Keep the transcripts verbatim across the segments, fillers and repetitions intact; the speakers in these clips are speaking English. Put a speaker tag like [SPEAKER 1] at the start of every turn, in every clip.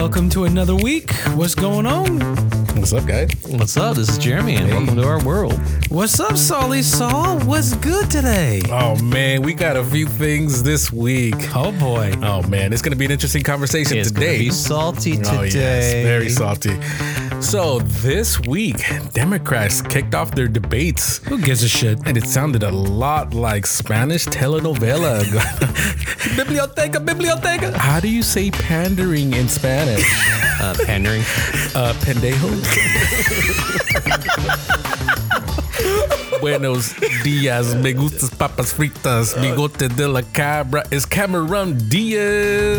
[SPEAKER 1] welcome to another week. What's going on?
[SPEAKER 2] What's up, guys?
[SPEAKER 3] What's up? This is Jeremy, and hey. Welcome to our world.
[SPEAKER 1] What's up, Solly Saul? What's good today?
[SPEAKER 2] Oh, man, we got a few things this week.
[SPEAKER 1] Oh, boy.
[SPEAKER 2] Oh, man, it's going to be an interesting conversation
[SPEAKER 3] it's
[SPEAKER 2] today.
[SPEAKER 3] It's going to be salty today.
[SPEAKER 2] Oh, yes, very salty. So this week, Democrats kicked off their debates.
[SPEAKER 1] Who gives a shit?
[SPEAKER 2] And it sounded a lot like Spanish telenovela. Biblioteca, biblioteca. How do you say pandering in Spanish?
[SPEAKER 3] Uh, pandering.
[SPEAKER 2] Uh, pendejo. Buenos dias, me gustas papas fritas, bigote de la cabra, es Cameron Diaz.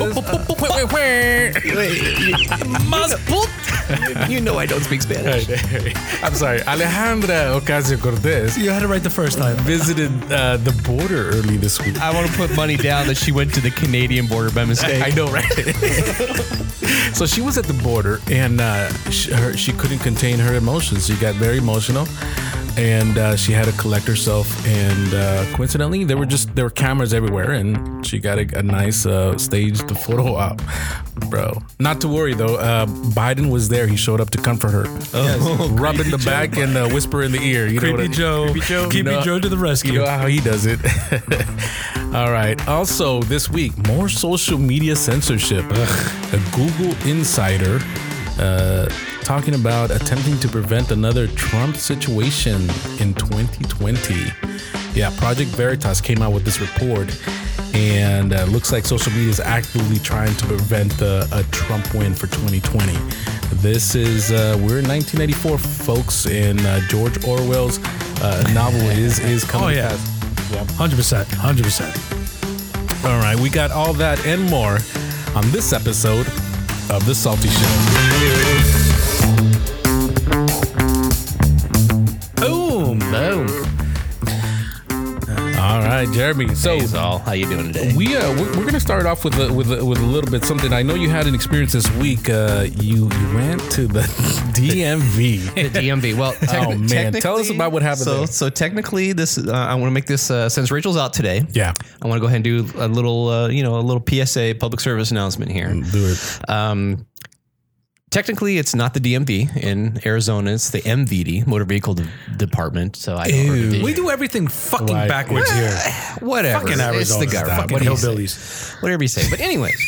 [SPEAKER 3] You know I don't speak Spanish.
[SPEAKER 2] I'm sorry. Alejandra Ocasio-Cortez.
[SPEAKER 1] You had it right the first time.
[SPEAKER 2] Visited uh, the border early this week.
[SPEAKER 3] I want to put money down that she went to the Canadian border by mistake.
[SPEAKER 2] I know, right? So she was at the border, and uh, she, her, she couldn't contain her emotions. She got very emotional. And uh, she had to collect herself, and uh, coincidentally, there were just there were cameras everywhere, and she got a, a nice uh, staged photo op, bro. Not to worry though, uh, Biden was there. He showed up to comfort her,
[SPEAKER 1] oh,
[SPEAKER 2] yes. Rub in the Joe. back and uh, whisper in the ear. You
[SPEAKER 1] Creepy
[SPEAKER 2] know what
[SPEAKER 1] Joe,
[SPEAKER 2] I,
[SPEAKER 1] Creepy Joe, Creepy
[SPEAKER 2] know,
[SPEAKER 1] Joe to the rescue.
[SPEAKER 2] You know how he does it. All right. Also, this week, more social media censorship. Ugh. A Google insider. Uh, talking about attempting to prevent another Trump situation in twenty twenty. Yeah, Project Veritas came out with this report, and uh, looks like social media is actively trying to prevent uh, a Trump win for twenty twenty. This is, uh, we're in nineteen ninety-four, folks, and uh, George Orwell's uh, novel is, is coming.
[SPEAKER 1] Oh, yeah.
[SPEAKER 2] yeah.
[SPEAKER 1] one hundred percent. one hundred percent.
[SPEAKER 2] All right, we got all that and more on this episode of The Salty Show.
[SPEAKER 3] Boom, boom.
[SPEAKER 2] All right, Jeremy. So,
[SPEAKER 3] hey, Saul, how you doing today?
[SPEAKER 2] We uh, we're, we're gonna start off with a, with a, with a little bit something. I know you had an experience this week. Uh, you you went to the D M V.
[SPEAKER 3] The D M V. Well,
[SPEAKER 2] techni- oh man, tell us about what happened.
[SPEAKER 3] So
[SPEAKER 2] there.
[SPEAKER 3] so technically, this uh, I want to make this uh, since Rachel's out today.
[SPEAKER 2] Yeah,
[SPEAKER 3] I want to go ahead and do a little uh, you know a little P S A, public service announcement here.
[SPEAKER 2] Do it.
[SPEAKER 3] Um, Technically, it's not the D M V in Arizona. It's the M V D, Motor Vehicle De- Department. So I
[SPEAKER 1] don't We do everything fucking
[SPEAKER 2] Why?
[SPEAKER 1] backwards here.
[SPEAKER 3] Whatever.
[SPEAKER 1] Fucking Arizona.
[SPEAKER 3] It's the government.
[SPEAKER 1] Fucking hillbillies.
[SPEAKER 3] Whatever you say. But anyways.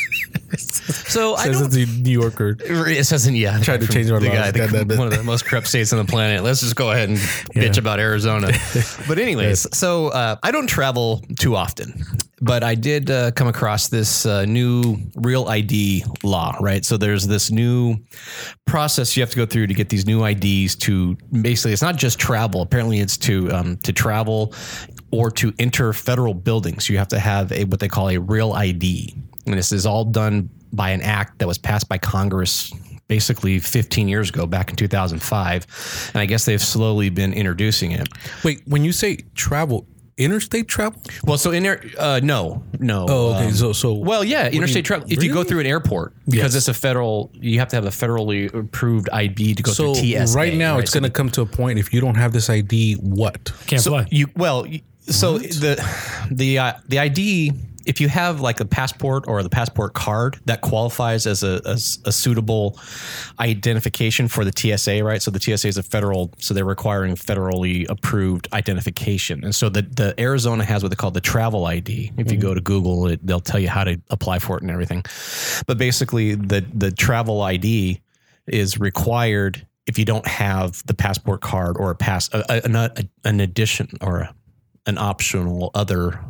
[SPEAKER 3] So I
[SPEAKER 2] says
[SPEAKER 3] don't.
[SPEAKER 2] It's a New Yorker.
[SPEAKER 3] It says in, yeah.
[SPEAKER 2] Tried to change our
[SPEAKER 3] the
[SPEAKER 2] laws.
[SPEAKER 3] guy, the, that, that. One of the most corrupt states on the planet. Let's just go ahead and yeah. bitch about Arizona. But anyways, yes. so uh, I don't travel too often. But I did uh, come across this uh, new Real I D law, right? So there's this new process you have to go through to get these new I Ds to basically, it's not just travel. Apparently it's to um, to travel or to enter federal buildings. You have to have a what they call a Real I D. And this is all done by an act that was passed by Congress basically fifteen years ago, back in two thousand five. And I guess they've slowly been introducing it.
[SPEAKER 2] Wait, when you say travel, interstate travel?
[SPEAKER 3] Well, so in there, uh, no, no.
[SPEAKER 2] Oh, okay.
[SPEAKER 3] Um,
[SPEAKER 2] so, so
[SPEAKER 3] well, yeah, interstate travel. If
[SPEAKER 2] really?
[SPEAKER 3] you go through an airport, because
[SPEAKER 2] yes.
[SPEAKER 3] it's a federal, you have to have a federally approved I D to go
[SPEAKER 2] so
[SPEAKER 3] through T S A.
[SPEAKER 2] Right now,
[SPEAKER 3] right?
[SPEAKER 2] it's going to come to a point. If you don't have this I D, what?
[SPEAKER 1] Can't
[SPEAKER 3] so
[SPEAKER 1] fly.
[SPEAKER 3] You well, so what? the the uh, the I D. If you have like a passport or the passport card that qualifies as a, as a suitable identification for the T S A, right? So the T S A is a federal, so they're requiring federally approved identification. And so the, the Arizona has what they call the travel I D. If you mm-hmm. go to Google, it, they'll tell you how to apply for it and everything. But basically the, the travel I D is required if you don't have the passport card or a pass, a, a, an, an addition or a, an optional other.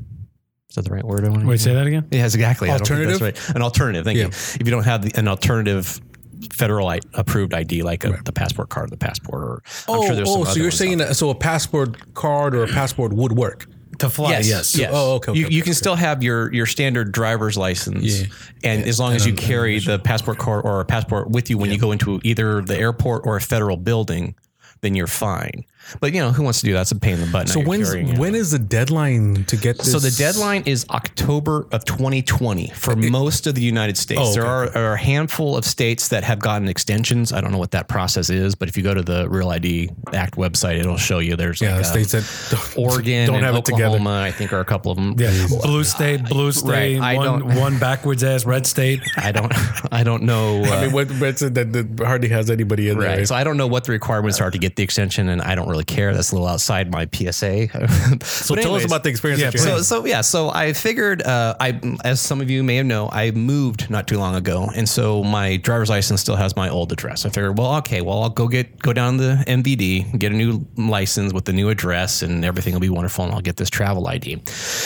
[SPEAKER 3] Is that the right word? I want to
[SPEAKER 1] Wait, say that again?
[SPEAKER 3] Yes, exactly.
[SPEAKER 2] Alternative?
[SPEAKER 3] I don't think that's right. An alternative. Thank
[SPEAKER 2] yeah.
[SPEAKER 3] you. If you don't have the, an alternative federal I, approved I D, like a, right. the passport card, the passport, or
[SPEAKER 2] oh,
[SPEAKER 3] I'm sure there's some
[SPEAKER 2] oh,
[SPEAKER 3] other
[SPEAKER 2] so you're
[SPEAKER 3] ones
[SPEAKER 2] saying that, so a passport card or a passport would work
[SPEAKER 1] to fly?
[SPEAKER 3] Yes.
[SPEAKER 1] Yes.
[SPEAKER 3] yes.
[SPEAKER 2] Oh, okay. okay
[SPEAKER 3] you
[SPEAKER 2] okay,
[SPEAKER 3] you can
[SPEAKER 2] okay.
[SPEAKER 3] still have your your standard driver's license,
[SPEAKER 2] yeah.
[SPEAKER 3] and
[SPEAKER 2] yeah.
[SPEAKER 3] as long
[SPEAKER 2] and
[SPEAKER 3] as you
[SPEAKER 2] I'm,
[SPEAKER 3] carry
[SPEAKER 2] I'm sure.
[SPEAKER 3] the passport card or a passport with you when yeah. you go into either the airport or a federal building, then you're fine. But you know, who wants to do that? It's a pain in the butt.
[SPEAKER 2] So when's, when is the deadline to get this?
[SPEAKER 3] So the deadline is October of twenty twenty for most of the United States.
[SPEAKER 2] Oh, okay.
[SPEAKER 3] There are, are a handful of states that have gotten extensions. I don't know what that process is, but if you go to the Real I D Act website, it'll show you there's
[SPEAKER 2] yeah,
[SPEAKER 3] like
[SPEAKER 2] states that
[SPEAKER 3] Oregon
[SPEAKER 2] don't
[SPEAKER 3] and
[SPEAKER 2] have it
[SPEAKER 3] Oklahoma,
[SPEAKER 2] together.
[SPEAKER 3] I think, are a couple of them.
[SPEAKER 4] Yeah, blue state, blue state,
[SPEAKER 3] Right, I
[SPEAKER 4] one
[SPEAKER 3] don't-
[SPEAKER 4] one backwards ass red state.
[SPEAKER 3] I don't, I don't know. Uh,
[SPEAKER 2] I mean, what, what's it that, that hardly has anybody in there?
[SPEAKER 3] Right.
[SPEAKER 2] Right?
[SPEAKER 3] So I don't know what the requirements are to get the extension, and I don't really care. That's a little outside my P S A.
[SPEAKER 2] So tell us about the experience.
[SPEAKER 4] Yeah,
[SPEAKER 2] that you
[SPEAKER 3] So,
[SPEAKER 2] had.
[SPEAKER 3] so yeah, so I figured, uh, I, as some of you may know, I moved not too long ago, and so my driver's license still has my old address. I figured, well, okay, well, I'll go get go down to the M V D, get a new license with the new address, and everything will be wonderful, and I'll get this travel I D.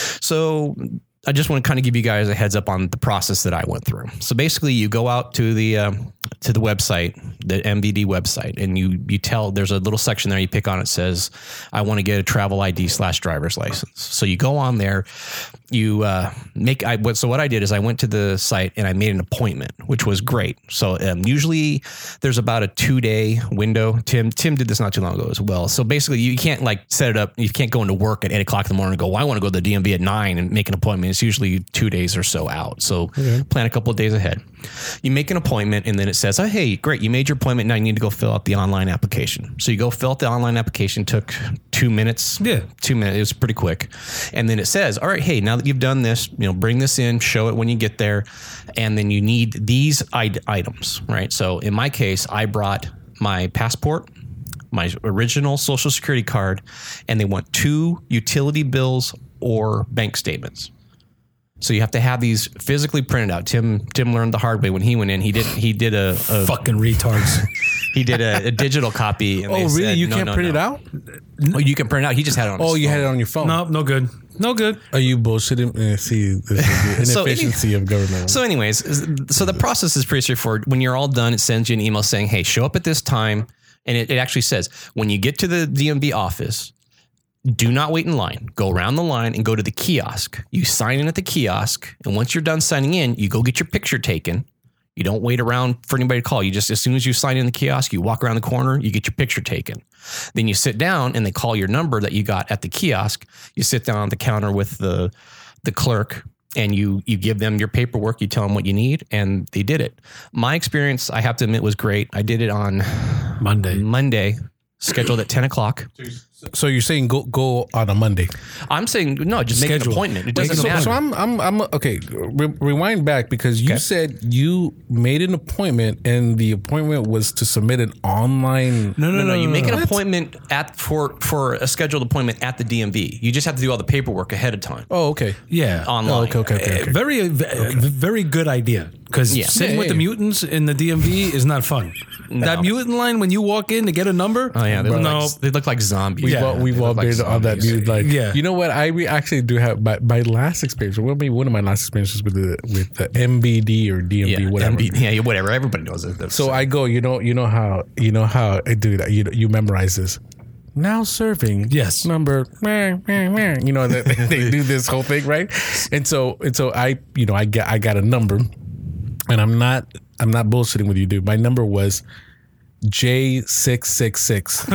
[SPEAKER 3] So I just want to kind of give you guys a heads up on the process that I went through. So basically, you go out to the um, to the website, the M V D website, and you you tell there's a little section there you pick on. It says, I want to get a travel I D slash driver's license. So you go on there, you uh, make I what so what I did is I went to the site and I made an appointment, which was great. So um, usually there's about a two day window. Tim Tim did this not too long ago as well. So basically, you can't like set it up. You can't go into work at eight o'clock in the morning and go, well, I want to go to the D M V at nine and make an appointment. It's usually two days or so out. So okay. Plan a couple of days ahead. You make an appointment and then it says, oh, hey, great. You made your appointment. Now you need to go fill out the online application. So you go fill out the online application. Took two minutes.
[SPEAKER 4] Yeah.
[SPEAKER 3] Two minutes. It was pretty quick. And then it says, all right, hey, now that you've done this, you know, bring this in, show it when you get there. And then you need these items, right? So in my case, I brought my passport, my original social security card, and they want two utility bills or bank statements. So you have to have these physically printed out. Tim Tim learned the hard way when he went in. He did he did a, a
[SPEAKER 4] Fucking retards.
[SPEAKER 3] he did a, a digital copy. And
[SPEAKER 2] oh,
[SPEAKER 3] they
[SPEAKER 2] really?
[SPEAKER 3] said,
[SPEAKER 2] You
[SPEAKER 3] no,
[SPEAKER 2] can't
[SPEAKER 3] no,
[SPEAKER 2] print
[SPEAKER 3] no.
[SPEAKER 2] it out?
[SPEAKER 3] Oh, you can print it out. He just had it on.
[SPEAKER 2] Oh,
[SPEAKER 3] his
[SPEAKER 2] you
[SPEAKER 3] phone.
[SPEAKER 2] had it on your phone.
[SPEAKER 4] No, no good. No good.
[SPEAKER 2] Are you bullshitting? Uh, see, this is the
[SPEAKER 3] So any-
[SPEAKER 2] inefficiency of government.
[SPEAKER 3] So, anyways, so the process is pretty straightforward. When you're all done, it sends you an email saying, "Hey, show up at this time," and it, it actually says when you get to the D M V office, do not wait in line. Go around the line and go to the kiosk. You sign in at the kiosk, and once you're done signing in, you go get your picture taken. You don't wait around for anybody to call. You just, as soon as you sign in the kiosk, you walk around the corner, you get your picture taken. Then you sit down and they call your number that you got at the kiosk. You sit down on the counter with the the clerk and you you give them your paperwork. You tell them what you need, and they did it. My experience, I have to admit, was great. I did it on
[SPEAKER 4] Monday.
[SPEAKER 3] Monday, scheduled at ten o'clock.
[SPEAKER 2] So you're saying go go on a Monday?
[SPEAKER 3] I'm saying no, just make an
[SPEAKER 4] Schedule.
[SPEAKER 3] appointment. It
[SPEAKER 2] Wait,
[SPEAKER 3] doesn't
[SPEAKER 2] so,
[SPEAKER 3] matter.
[SPEAKER 2] so I'm I'm I'm okay. Re- rewind back because you
[SPEAKER 3] Okay.
[SPEAKER 2] said you made an appointment and the appointment was to submit an online.
[SPEAKER 4] No, no,
[SPEAKER 3] No,
[SPEAKER 4] no,
[SPEAKER 3] no, you
[SPEAKER 4] no,
[SPEAKER 3] make
[SPEAKER 4] no.
[SPEAKER 3] an appointment at for for a scheduled appointment at the D M V. You just have to do all the paperwork ahead of time
[SPEAKER 2] Oh, okay.
[SPEAKER 4] Yeah.
[SPEAKER 3] online.
[SPEAKER 2] Oh, okay, okay, okay. okay.
[SPEAKER 4] Very, uh, v- very good idea. Because
[SPEAKER 3] Yeah.
[SPEAKER 4] sitting
[SPEAKER 2] Yeah,
[SPEAKER 4] with
[SPEAKER 2] yeah.
[SPEAKER 4] the mutants in the D M V is not fun. That mutant line when you walk in to get a number.
[SPEAKER 3] Oh yeah, they look,
[SPEAKER 4] no.
[SPEAKER 3] like, they look like zombies.
[SPEAKER 2] We've
[SPEAKER 4] Yeah,
[SPEAKER 2] all, we've
[SPEAKER 3] they
[SPEAKER 2] all
[SPEAKER 3] look like
[SPEAKER 2] been on that
[SPEAKER 3] zombies.
[SPEAKER 2] dude. Like,
[SPEAKER 4] Yeah.
[SPEAKER 2] you know what? I we actually do have my, my last experience. Well, maybe one of my last experiences with the with the M B D or D M V,
[SPEAKER 3] Yeah,
[SPEAKER 2] whatever.
[SPEAKER 3] M B yeah, yeah, whatever. Everybody knows it.
[SPEAKER 2] So I go. You know. You know how. You know how. I do that. You you memorize this. Now serving.
[SPEAKER 4] Yes.
[SPEAKER 2] Number. meh, meh, meh. You know that they do this whole thing, right? And so and so I you know I get I got a number, and I'm not I'm not bullshitting with you, dude. My number was J six six six.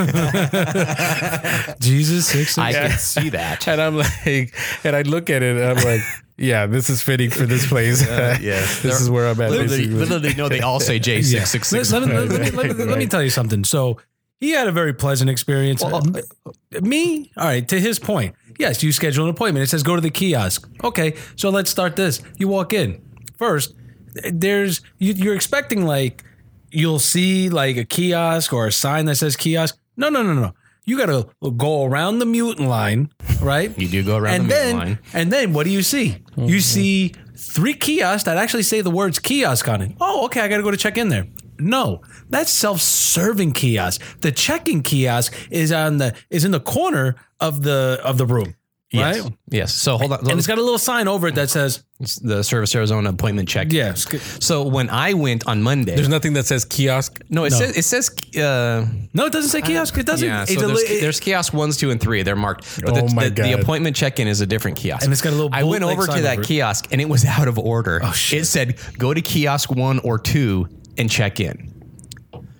[SPEAKER 4] Jesus, six,
[SPEAKER 3] I
[SPEAKER 4] six.
[SPEAKER 3] can see that.
[SPEAKER 2] And I'm like, and I look at it and I'm like, yeah, this is fitting for this place.
[SPEAKER 3] yeah.
[SPEAKER 2] This is where I'm at.
[SPEAKER 3] Little they,
[SPEAKER 2] basically.
[SPEAKER 3] little they know they all say J
[SPEAKER 4] Yeah.
[SPEAKER 3] six six six.
[SPEAKER 4] Let, let, let, let, me- let, me- let me tell you something. So he had a very pleasant experience.
[SPEAKER 3] Well,
[SPEAKER 4] Uh, me, all right. To his point, yes, you schedule an appointment. It says go to the kiosk. Okay, so let's start this. You walk in first. There's you, you're expecting like you'll see like a kiosk or a sign that says kiosk. No, no, no, no. You got to go around the mutant line, right?
[SPEAKER 3] You do go around
[SPEAKER 4] and
[SPEAKER 3] the
[SPEAKER 4] then,
[SPEAKER 3] mutant line.
[SPEAKER 4] And then what do you see?
[SPEAKER 3] Mm-hmm.
[SPEAKER 4] You see three kiosks that actually say the words kiosk on it. Oh, okay, I got to go to check in there. No, that's self-serving kiosk. The check-in kiosk is on the is in the corner of the of the room,
[SPEAKER 3] Yes.
[SPEAKER 4] right?
[SPEAKER 3] Yes. So hold on.
[SPEAKER 4] And it's got a little sign over it that says,
[SPEAKER 3] It's the Service Arizona appointment check.
[SPEAKER 4] "Yeah."
[SPEAKER 3] So when I went on Monday,
[SPEAKER 2] There's nothing that says kiosk.
[SPEAKER 3] no, it
[SPEAKER 4] No.
[SPEAKER 3] says it says uh,
[SPEAKER 4] No, it doesn't say kiosk. It doesn't.
[SPEAKER 3] yeah.
[SPEAKER 4] It's
[SPEAKER 3] So
[SPEAKER 4] a
[SPEAKER 3] there's,
[SPEAKER 4] li- it-
[SPEAKER 3] there's kiosk ones, two, and three. They're marked, but
[SPEAKER 2] Oh
[SPEAKER 3] the,
[SPEAKER 2] my
[SPEAKER 3] the, the
[SPEAKER 2] God.
[SPEAKER 3] appointment check-in is a different kiosk.
[SPEAKER 4] And it's got a little
[SPEAKER 3] I went
[SPEAKER 4] bolt-like
[SPEAKER 3] over to
[SPEAKER 4] sign
[SPEAKER 3] that
[SPEAKER 4] over it.
[SPEAKER 3] kiosk and it was out of order.
[SPEAKER 4] Oh, shit.
[SPEAKER 3] It said go to kiosk one or two and check in.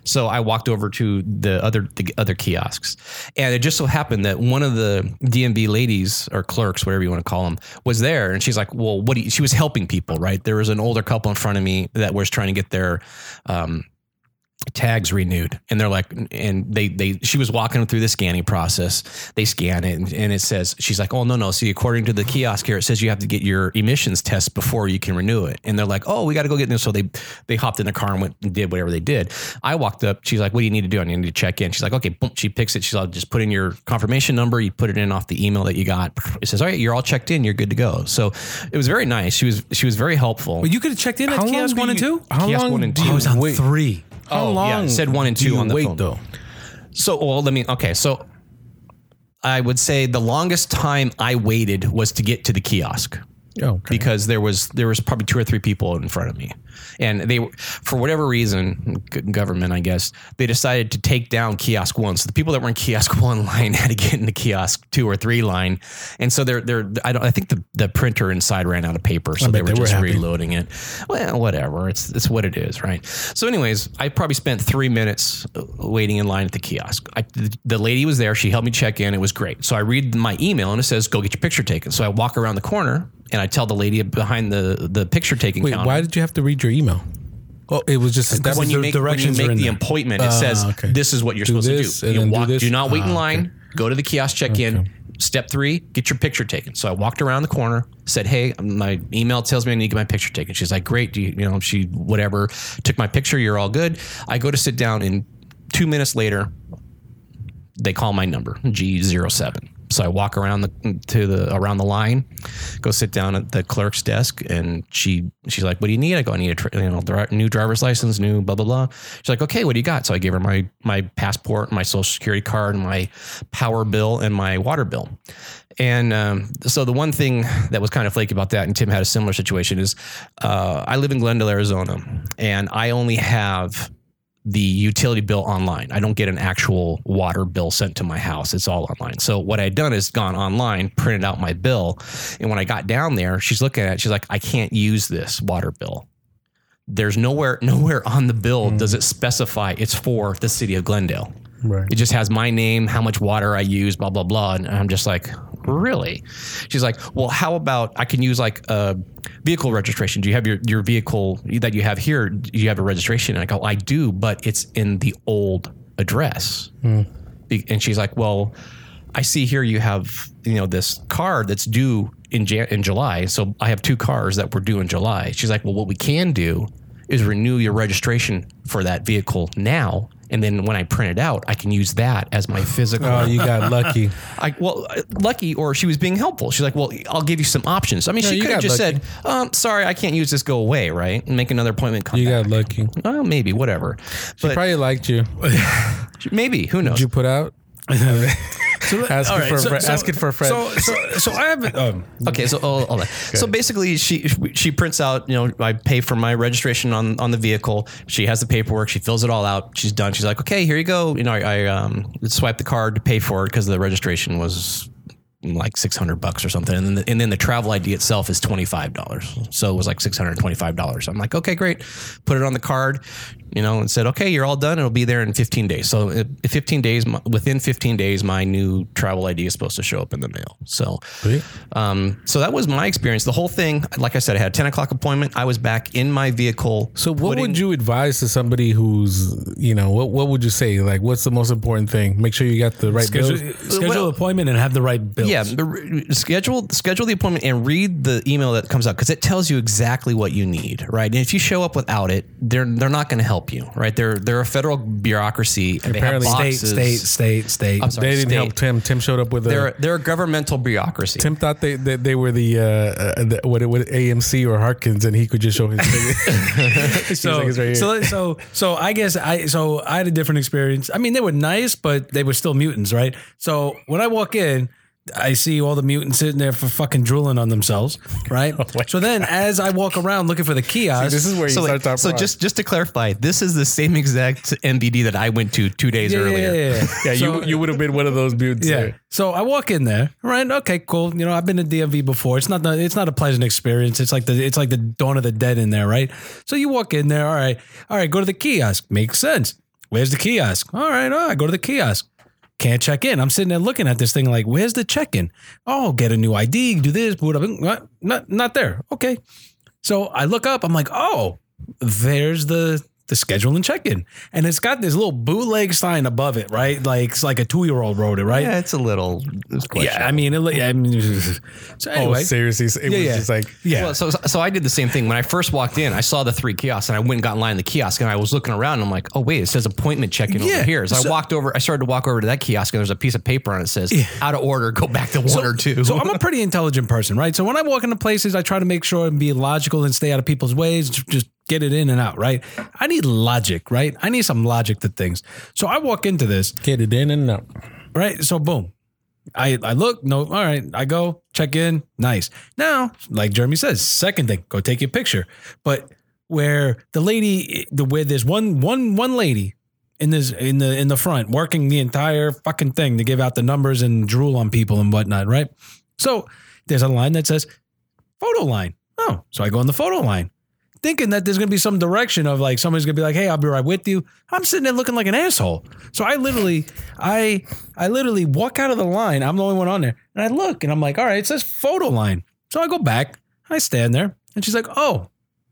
[SPEAKER 3] So I walked over to the other the other kiosks, and it just so happened that one of the D M V ladies or clerks, whatever you want to call them, was there, and she's like, "Well, what?" Do you, she was helping people, right? There was an older couple in front of me that was trying to get their um, tags renewed, and they're like, and they they she was walking them through the scanning process. They scan it, and, and it says, she's like, "Oh no no, see, according to the kiosk here, it says you have to get your emissions test before you can renew it." And they're like, "Oh, we got to go get this." So they they hopped in the car and went and did whatever they did. I walked up. She's like, "What do you need to do?" I need to check in. She's like, "Okay." Boom. She picks it. She's like, "Just put in your confirmation number. You put it in off the email that you got." It says, "All right, you're all checked in. You're good to go." So it was very nice. She was she was very helpful.
[SPEAKER 4] Well, you could have checked in at
[SPEAKER 2] How long
[SPEAKER 4] kiosk
[SPEAKER 2] do
[SPEAKER 4] one and
[SPEAKER 2] you-
[SPEAKER 4] two.
[SPEAKER 2] How
[SPEAKER 3] Kiosk
[SPEAKER 2] long
[SPEAKER 3] one and
[SPEAKER 2] do
[SPEAKER 3] two.
[SPEAKER 2] you
[SPEAKER 4] I was on
[SPEAKER 2] wait?
[SPEAKER 4] three.
[SPEAKER 2] How
[SPEAKER 3] Oh,
[SPEAKER 2] long?
[SPEAKER 3] yeah, it said one and
[SPEAKER 2] do
[SPEAKER 3] two
[SPEAKER 2] you
[SPEAKER 3] on the
[SPEAKER 2] wait
[SPEAKER 3] phone.
[SPEAKER 2] though?
[SPEAKER 3] So, well, let me, okay. So I would say the longest time I waited was to get to the kiosk.
[SPEAKER 2] Oh, okay.
[SPEAKER 3] Because there was there was probably two or three people in front of me, and they were, for whatever reason, g- government I guess, they decided to take down kiosk one. So the people that were in kiosk one line had to get in the kiosk two or three line, and so they're they're I don't I think the, the printer inside ran out of paper, so
[SPEAKER 2] I
[SPEAKER 3] they
[SPEAKER 2] bet
[SPEAKER 3] were
[SPEAKER 2] they were
[SPEAKER 3] just
[SPEAKER 2] happy.
[SPEAKER 3] reloading it. Well, whatever, it's it's what it is, right? So, anyways, I probably spent three minutes waiting in line at the kiosk. I, the, the lady was there; she helped me check in. It was great. So I read my email and it says, "Go get your picture taken." So I walk around the corner. And I tell the lady behind the, the picture taking
[SPEAKER 2] Wait,
[SPEAKER 3] counter.
[SPEAKER 2] why did you have to read your email? Oh, it was just
[SPEAKER 3] When you
[SPEAKER 4] the
[SPEAKER 3] make, when you
[SPEAKER 4] directions are
[SPEAKER 3] make
[SPEAKER 4] in
[SPEAKER 3] the
[SPEAKER 4] there.
[SPEAKER 3] appointment, it
[SPEAKER 2] Ah,
[SPEAKER 3] says
[SPEAKER 2] okay.
[SPEAKER 3] this is what you're
[SPEAKER 2] Do
[SPEAKER 3] supposed
[SPEAKER 2] this
[SPEAKER 3] to do.
[SPEAKER 2] and
[SPEAKER 3] You
[SPEAKER 2] then do
[SPEAKER 3] walk,
[SPEAKER 2] this?
[SPEAKER 3] do not wait
[SPEAKER 2] Ah,
[SPEAKER 3] in line.
[SPEAKER 2] okay.
[SPEAKER 3] Go to the kiosk, check in. Step three, get your picture taken. So I walked around the corner, said, "Hey, my email tells me I need to get my picture taken." She's like, "Great, do you, you know?" She whatever took my picture. You're all good. I go to sit down, and two minutes later, they call my number G zero seven. So I walk around the to the around the line, go sit down at the clerk's desk, and she she's like, "What do you need?" I go, "I need a you know dri- new driver's license, new blah blah blah." She's like, "Okay, what do you got?" So I gave her my my passport, my social security card, my power bill, and my water bill. And um, so the one thing that was kind of flaky about that, and Tim had a similar situation, is uh, I live in Glendale, Arizona, and I only have the utility bill online. I don't get an actual water bill sent to my house. It's all online. So what I'd done is gone online, printed out my bill. And when I got down there, she's looking at it. She's like, "I can't use this water bill. There's nowhere, nowhere on the bill does it specify it's for the city of Glendale.
[SPEAKER 2] Right.
[SPEAKER 3] It just has my name, how much water I use, blah, blah, blah." And I'm just like, "Really?" She's like, "Well, how about I can use like a vehicle registration? Do you have your, your vehicle that you have here? Do you have a registration?" And I go, "I do, but it's in the old address." Be- And she's like, "Well, I see here you have, you know, this car that's due in Jan- in July. So I have two cars that were due in July." She's like, "Well, what we can do is renew your registration for that vehicle now. And then when I print it out, I can use that as my physical."
[SPEAKER 2] Oh, you got lucky.
[SPEAKER 3] I, well, uh, lucky, or she was being helpful. She's like, "Well, I'll give you some options." I mean,
[SPEAKER 2] No,
[SPEAKER 3] she
[SPEAKER 2] you
[SPEAKER 3] could have
[SPEAKER 2] got
[SPEAKER 3] just
[SPEAKER 2] lucky.
[SPEAKER 3] said, um, "Sorry, I can't use this. Go away," right? And make another appointment. Come
[SPEAKER 2] You
[SPEAKER 3] back.
[SPEAKER 2] got lucky.
[SPEAKER 3] Well, maybe, whatever.
[SPEAKER 2] She
[SPEAKER 3] But
[SPEAKER 2] probably liked you.
[SPEAKER 3] maybe, who knows?
[SPEAKER 2] Did you put out? asking,
[SPEAKER 4] All right,
[SPEAKER 2] for,
[SPEAKER 4] so-
[SPEAKER 2] a friend,
[SPEAKER 4] so-
[SPEAKER 2] asking for a friend.
[SPEAKER 4] So, so, so I have. Um,
[SPEAKER 3] Okay, so oh, hold on. So basically, she she prints out. You know, I pay for my registration on on the vehicle. She has the paperwork. She fills it all out. She's done. She's like, "Okay, here you go." You know, I, I um swipe the card to pay for it because the registration was like six hundred bucks or something, and then the, and then the travel I D itself is twenty five dollars. So it was like six hundred twenty five dollars. I'm like, "Okay, great." Put it on the card, you know, and said, "Okay, you're all done. It'll be there in fifteen days." So it, fifteen days, within fifteen days, my new travel I D is supposed to show up in the mail. So,
[SPEAKER 2] Sweet.
[SPEAKER 3] um, so that was my experience. The whole thing, like I said, I had a ten o'clock appointment. I was back in my vehicle.
[SPEAKER 2] So what
[SPEAKER 3] putting-
[SPEAKER 2] would you advise to somebody who's, you know, what what would you say? Like, what's the most important thing? Make sure you got the right
[SPEAKER 4] schedule
[SPEAKER 2] bills.
[SPEAKER 4] schedule
[SPEAKER 3] Well-
[SPEAKER 4] an appointment and have the right bills.
[SPEAKER 3] Yeah, the re- schedule schedule the appointment and read the email that comes out because it tells you exactly what you need, right? And if you show up without it, they're they're not going to help you, right? They're they're a federal bureaucracy. And
[SPEAKER 2] Apparently-
[SPEAKER 3] they have
[SPEAKER 4] State,
[SPEAKER 3] boxes.
[SPEAKER 4] state, state, state.
[SPEAKER 3] I'm sorry,
[SPEAKER 2] They didn't
[SPEAKER 3] state.
[SPEAKER 2] help Tim. Tim showed up with
[SPEAKER 3] They're
[SPEAKER 2] a.
[SPEAKER 3] they're a governmental bureaucracy.
[SPEAKER 2] Tim thought they they, they were the, uh, uh, the what what A M C or Harkins, and he could just show his finger.
[SPEAKER 4] So,
[SPEAKER 2] like it's right here.
[SPEAKER 4] so, so, so I guess I, so I had a different experience. I mean, they were nice, but they were still mutants, right? So when I walk in, I see all the mutants sitting there for fucking drooling on themselves, right? So then as I walk around looking for the kiosk,
[SPEAKER 2] This is where you
[SPEAKER 3] So,
[SPEAKER 2] start talking.
[SPEAKER 3] so just just to clarify, this is the same exact M B D that I went to two days
[SPEAKER 4] yeah, yeah,
[SPEAKER 3] earlier.
[SPEAKER 4] yeah, yeah.
[SPEAKER 2] yeah,
[SPEAKER 4] So-
[SPEAKER 2] you you would have been one of those dudes.
[SPEAKER 4] Yeah.
[SPEAKER 2] there.
[SPEAKER 4] So I walk in there, right? Okay, cool. You know, I've been to D M V before. It's not the, it's not a pleasant experience. It's like the it's like the Dawn of the Dead in there, right? So you walk in there, all right, all right, go to the kiosk. Makes sense. Where's the kiosk? All right, oh, I go to the kiosk. Can't check in. I'm sitting there looking at this thing like, where's the check-in? Oh, get a new I D, do this, boot up. What? Not, not there. Okay. So I look up. I'm like, oh, there's the the schedule and check-in. And it's got this little bootleg sign above it, right? Like it's like a two-year-old wrote it, right?
[SPEAKER 3] Yeah, it's a little. It's
[SPEAKER 4] Yeah, I mean, it, I mean so anyway.
[SPEAKER 2] Oh, seriously? It was
[SPEAKER 4] yeah.
[SPEAKER 2] just like,
[SPEAKER 4] Yeah.
[SPEAKER 3] Well, so so I did the same thing when I first walked in. I saw the three kiosks and I went and got in line in the kiosk and I was looking around and I'm like, oh wait, it says appointment check-in
[SPEAKER 4] Yeah,
[SPEAKER 3] over here. So,
[SPEAKER 4] so-
[SPEAKER 3] I walked over. I started to walk over to that kiosk and there's a piece of paper on it that says out of order. Go back to one
[SPEAKER 4] So-
[SPEAKER 3] or two.
[SPEAKER 4] So I'm a pretty intelligent person, right? So when I walk into places, I try to make sure and be logical and stay out of people's ways. Just get it in and out, right? I need logic, right? I need some logic to things. So I walk into this,
[SPEAKER 2] get it in and out.
[SPEAKER 4] right? So boom. I, I look, no, all right. I go, check in, nice. Now, like Jeremy says, second thing, go take your picture. But where the lady, the where there's one one one lady in this in the in the front working the entire fucking thing to give out the numbers and drool on people and whatnot, right? So there's a line that says photo line. Oh, so I go in the photo line, thinking that there's gonna be some direction of like somebody's gonna be like, hey, I'll be right with you. I'm sitting there looking like an asshole. So I literally, I I literally walk out of the line. I'm the only one on there. And I look and I'm like, all right, it says photo line. So I go back, I stand there, and she's like, oh.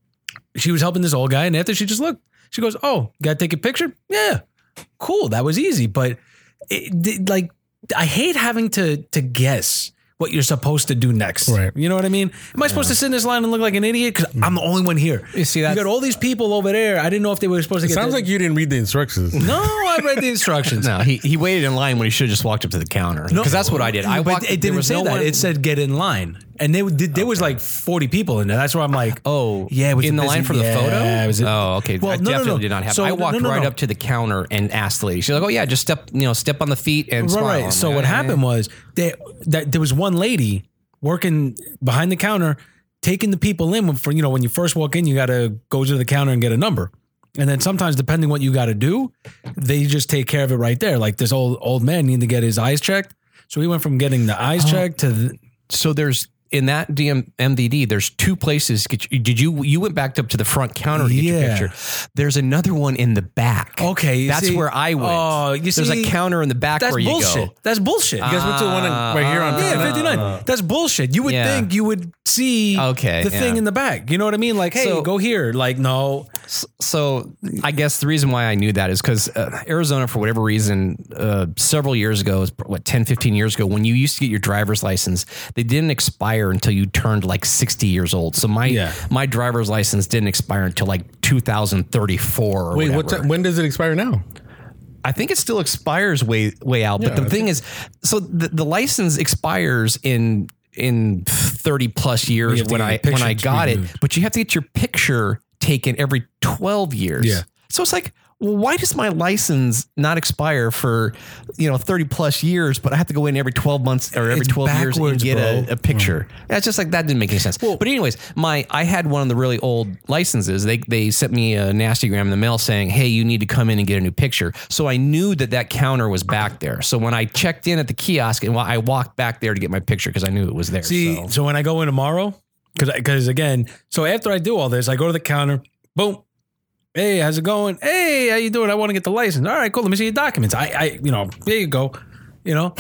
[SPEAKER 4] She was helping this old guy, and after she just looked, she goes, oh, gotta take a picture? Yeah. Cool. That was easy. But it, it, like I hate having to to guess what you're supposed to do next.
[SPEAKER 2] Right.
[SPEAKER 4] You know what I mean? Am I supposed to sit in this line and look like an idiot? Because I'm the only one here.
[SPEAKER 3] You see,
[SPEAKER 4] You
[SPEAKER 3] that's-
[SPEAKER 4] got all these people over there. I didn't know if they were supposed to
[SPEAKER 2] It
[SPEAKER 4] get
[SPEAKER 2] sounds
[SPEAKER 4] the-
[SPEAKER 2] like you didn't read the instructions.
[SPEAKER 4] No, I read the instructions.
[SPEAKER 3] no, he, he waited in line when he should have just walked up to the counter. Because that's what I did. I
[SPEAKER 4] But
[SPEAKER 3] walked.
[SPEAKER 4] it
[SPEAKER 3] there
[SPEAKER 4] didn't
[SPEAKER 3] was
[SPEAKER 4] say
[SPEAKER 3] no
[SPEAKER 4] that.
[SPEAKER 3] one-
[SPEAKER 4] It said get in line. And they did, there was like forty people in there. That's where I'm like,
[SPEAKER 3] Oh,
[SPEAKER 4] yeah, it was
[SPEAKER 3] in
[SPEAKER 4] a
[SPEAKER 3] the line
[SPEAKER 4] busy-
[SPEAKER 3] for the
[SPEAKER 4] yeah,
[SPEAKER 3] photo?
[SPEAKER 4] it was a-
[SPEAKER 3] oh, okay.
[SPEAKER 4] Well,
[SPEAKER 3] I
[SPEAKER 4] no, no,
[SPEAKER 3] definitely
[SPEAKER 4] no.
[SPEAKER 3] did not have.
[SPEAKER 4] So,
[SPEAKER 3] I walked
[SPEAKER 4] no, no,
[SPEAKER 3] right
[SPEAKER 4] no.
[SPEAKER 3] up to the counter and asked the lady. She's like, "Oh yeah, just step, you know, step on the feet and smile."
[SPEAKER 4] Right,
[SPEAKER 3] I'm
[SPEAKER 4] right. So
[SPEAKER 3] like,
[SPEAKER 4] what
[SPEAKER 3] "Eh."
[SPEAKER 4] happened was that, that there was one lady working behind the counter, taking the people in. For you know, when you first walk in, you got to go to the counter and get a number, and then sometimes depending what you got to do, they just take care of it right there. Like this old old man needed to get his eyes checked, so he went from getting the eyes
[SPEAKER 3] Oh.
[SPEAKER 4] checked to the,
[SPEAKER 3] So there's in that D M M V D, there's two places. to get you- Did you you went back up to the front counter to get
[SPEAKER 4] Yeah.
[SPEAKER 3] your picture? There's another one in the back.
[SPEAKER 4] Okay, you
[SPEAKER 3] that's
[SPEAKER 4] see-
[SPEAKER 3] where I went.
[SPEAKER 4] Oh, you
[SPEAKER 3] there's
[SPEAKER 4] see,
[SPEAKER 3] a counter in the back
[SPEAKER 4] that's
[SPEAKER 3] where you
[SPEAKER 4] bullshit.
[SPEAKER 3] go.
[SPEAKER 4] That's bullshit.
[SPEAKER 2] You guys went to the one in- right here on
[SPEAKER 4] Yeah,
[SPEAKER 3] Uh,
[SPEAKER 4] fifty-nine. That's bullshit. You would
[SPEAKER 3] Yeah.
[SPEAKER 4] think you would see
[SPEAKER 3] Okay,
[SPEAKER 4] the thing
[SPEAKER 3] yeah.
[SPEAKER 4] in the back. You know what I mean? Like, hey,
[SPEAKER 3] So-
[SPEAKER 4] go here. Like, no.
[SPEAKER 3] So I guess the reason why I knew that is because uh, Arizona, for whatever reason, uh, several years ago, what, ten, fifteen years ago, when you used to get your driver's license, they didn't expire until you turned like sixty years old. So my
[SPEAKER 4] Yeah.
[SPEAKER 3] my driver's license didn't expire until like two thousand thirty-four or
[SPEAKER 2] Wait,
[SPEAKER 3] whatever.
[SPEAKER 2] what? T- when does it expire now?
[SPEAKER 3] I think it still expires way way out. But
[SPEAKER 2] Yeah,
[SPEAKER 3] the
[SPEAKER 2] I
[SPEAKER 3] thing is, so the, the license expires in in thirty plus years
[SPEAKER 4] have to
[SPEAKER 3] when
[SPEAKER 4] get
[SPEAKER 3] I
[SPEAKER 4] your
[SPEAKER 3] when I
[SPEAKER 4] picture
[SPEAKER 3] got it.
[SPEAKER 4] removed.
[SPEAKER 3] But you have to get your picture taken every twelve years.
[SPEAKER 4] Yeah.
[SPEAKER 3] So it's like, well, why does my license not expire for, you know, thirty plus years, but I have to go in every twelve months or every
[SPEAKER 4] It's
[SPEAKER 3] twelve years and
[SPEAKER 4] backwards,
[SPEAKER 3] get a,
[SPEAKER 4] bro.
[SPEAKER 3] a picture? Yeah, it's just like that didn't make any sense. but anyways, my I had one of the really old licenses. They they sent me a nastygram in the mail saying, hey, you need to come in and get a new picture. So I knew that that counter was back there. So when I checked in at the kiosk and I walked back there to get my picture because I knew it was there.
[SPEAKER 4] See,
[SPEAKER 3] so.
[SPEAKER 4] so, when I go in tomorrow, because because again, so after I do all this, I go to the counter, boom. Hey, how's it going? Hey, how you doing? I want to get the license. All right, cool. Let me see your documents. I, I, you know, there you go. You know,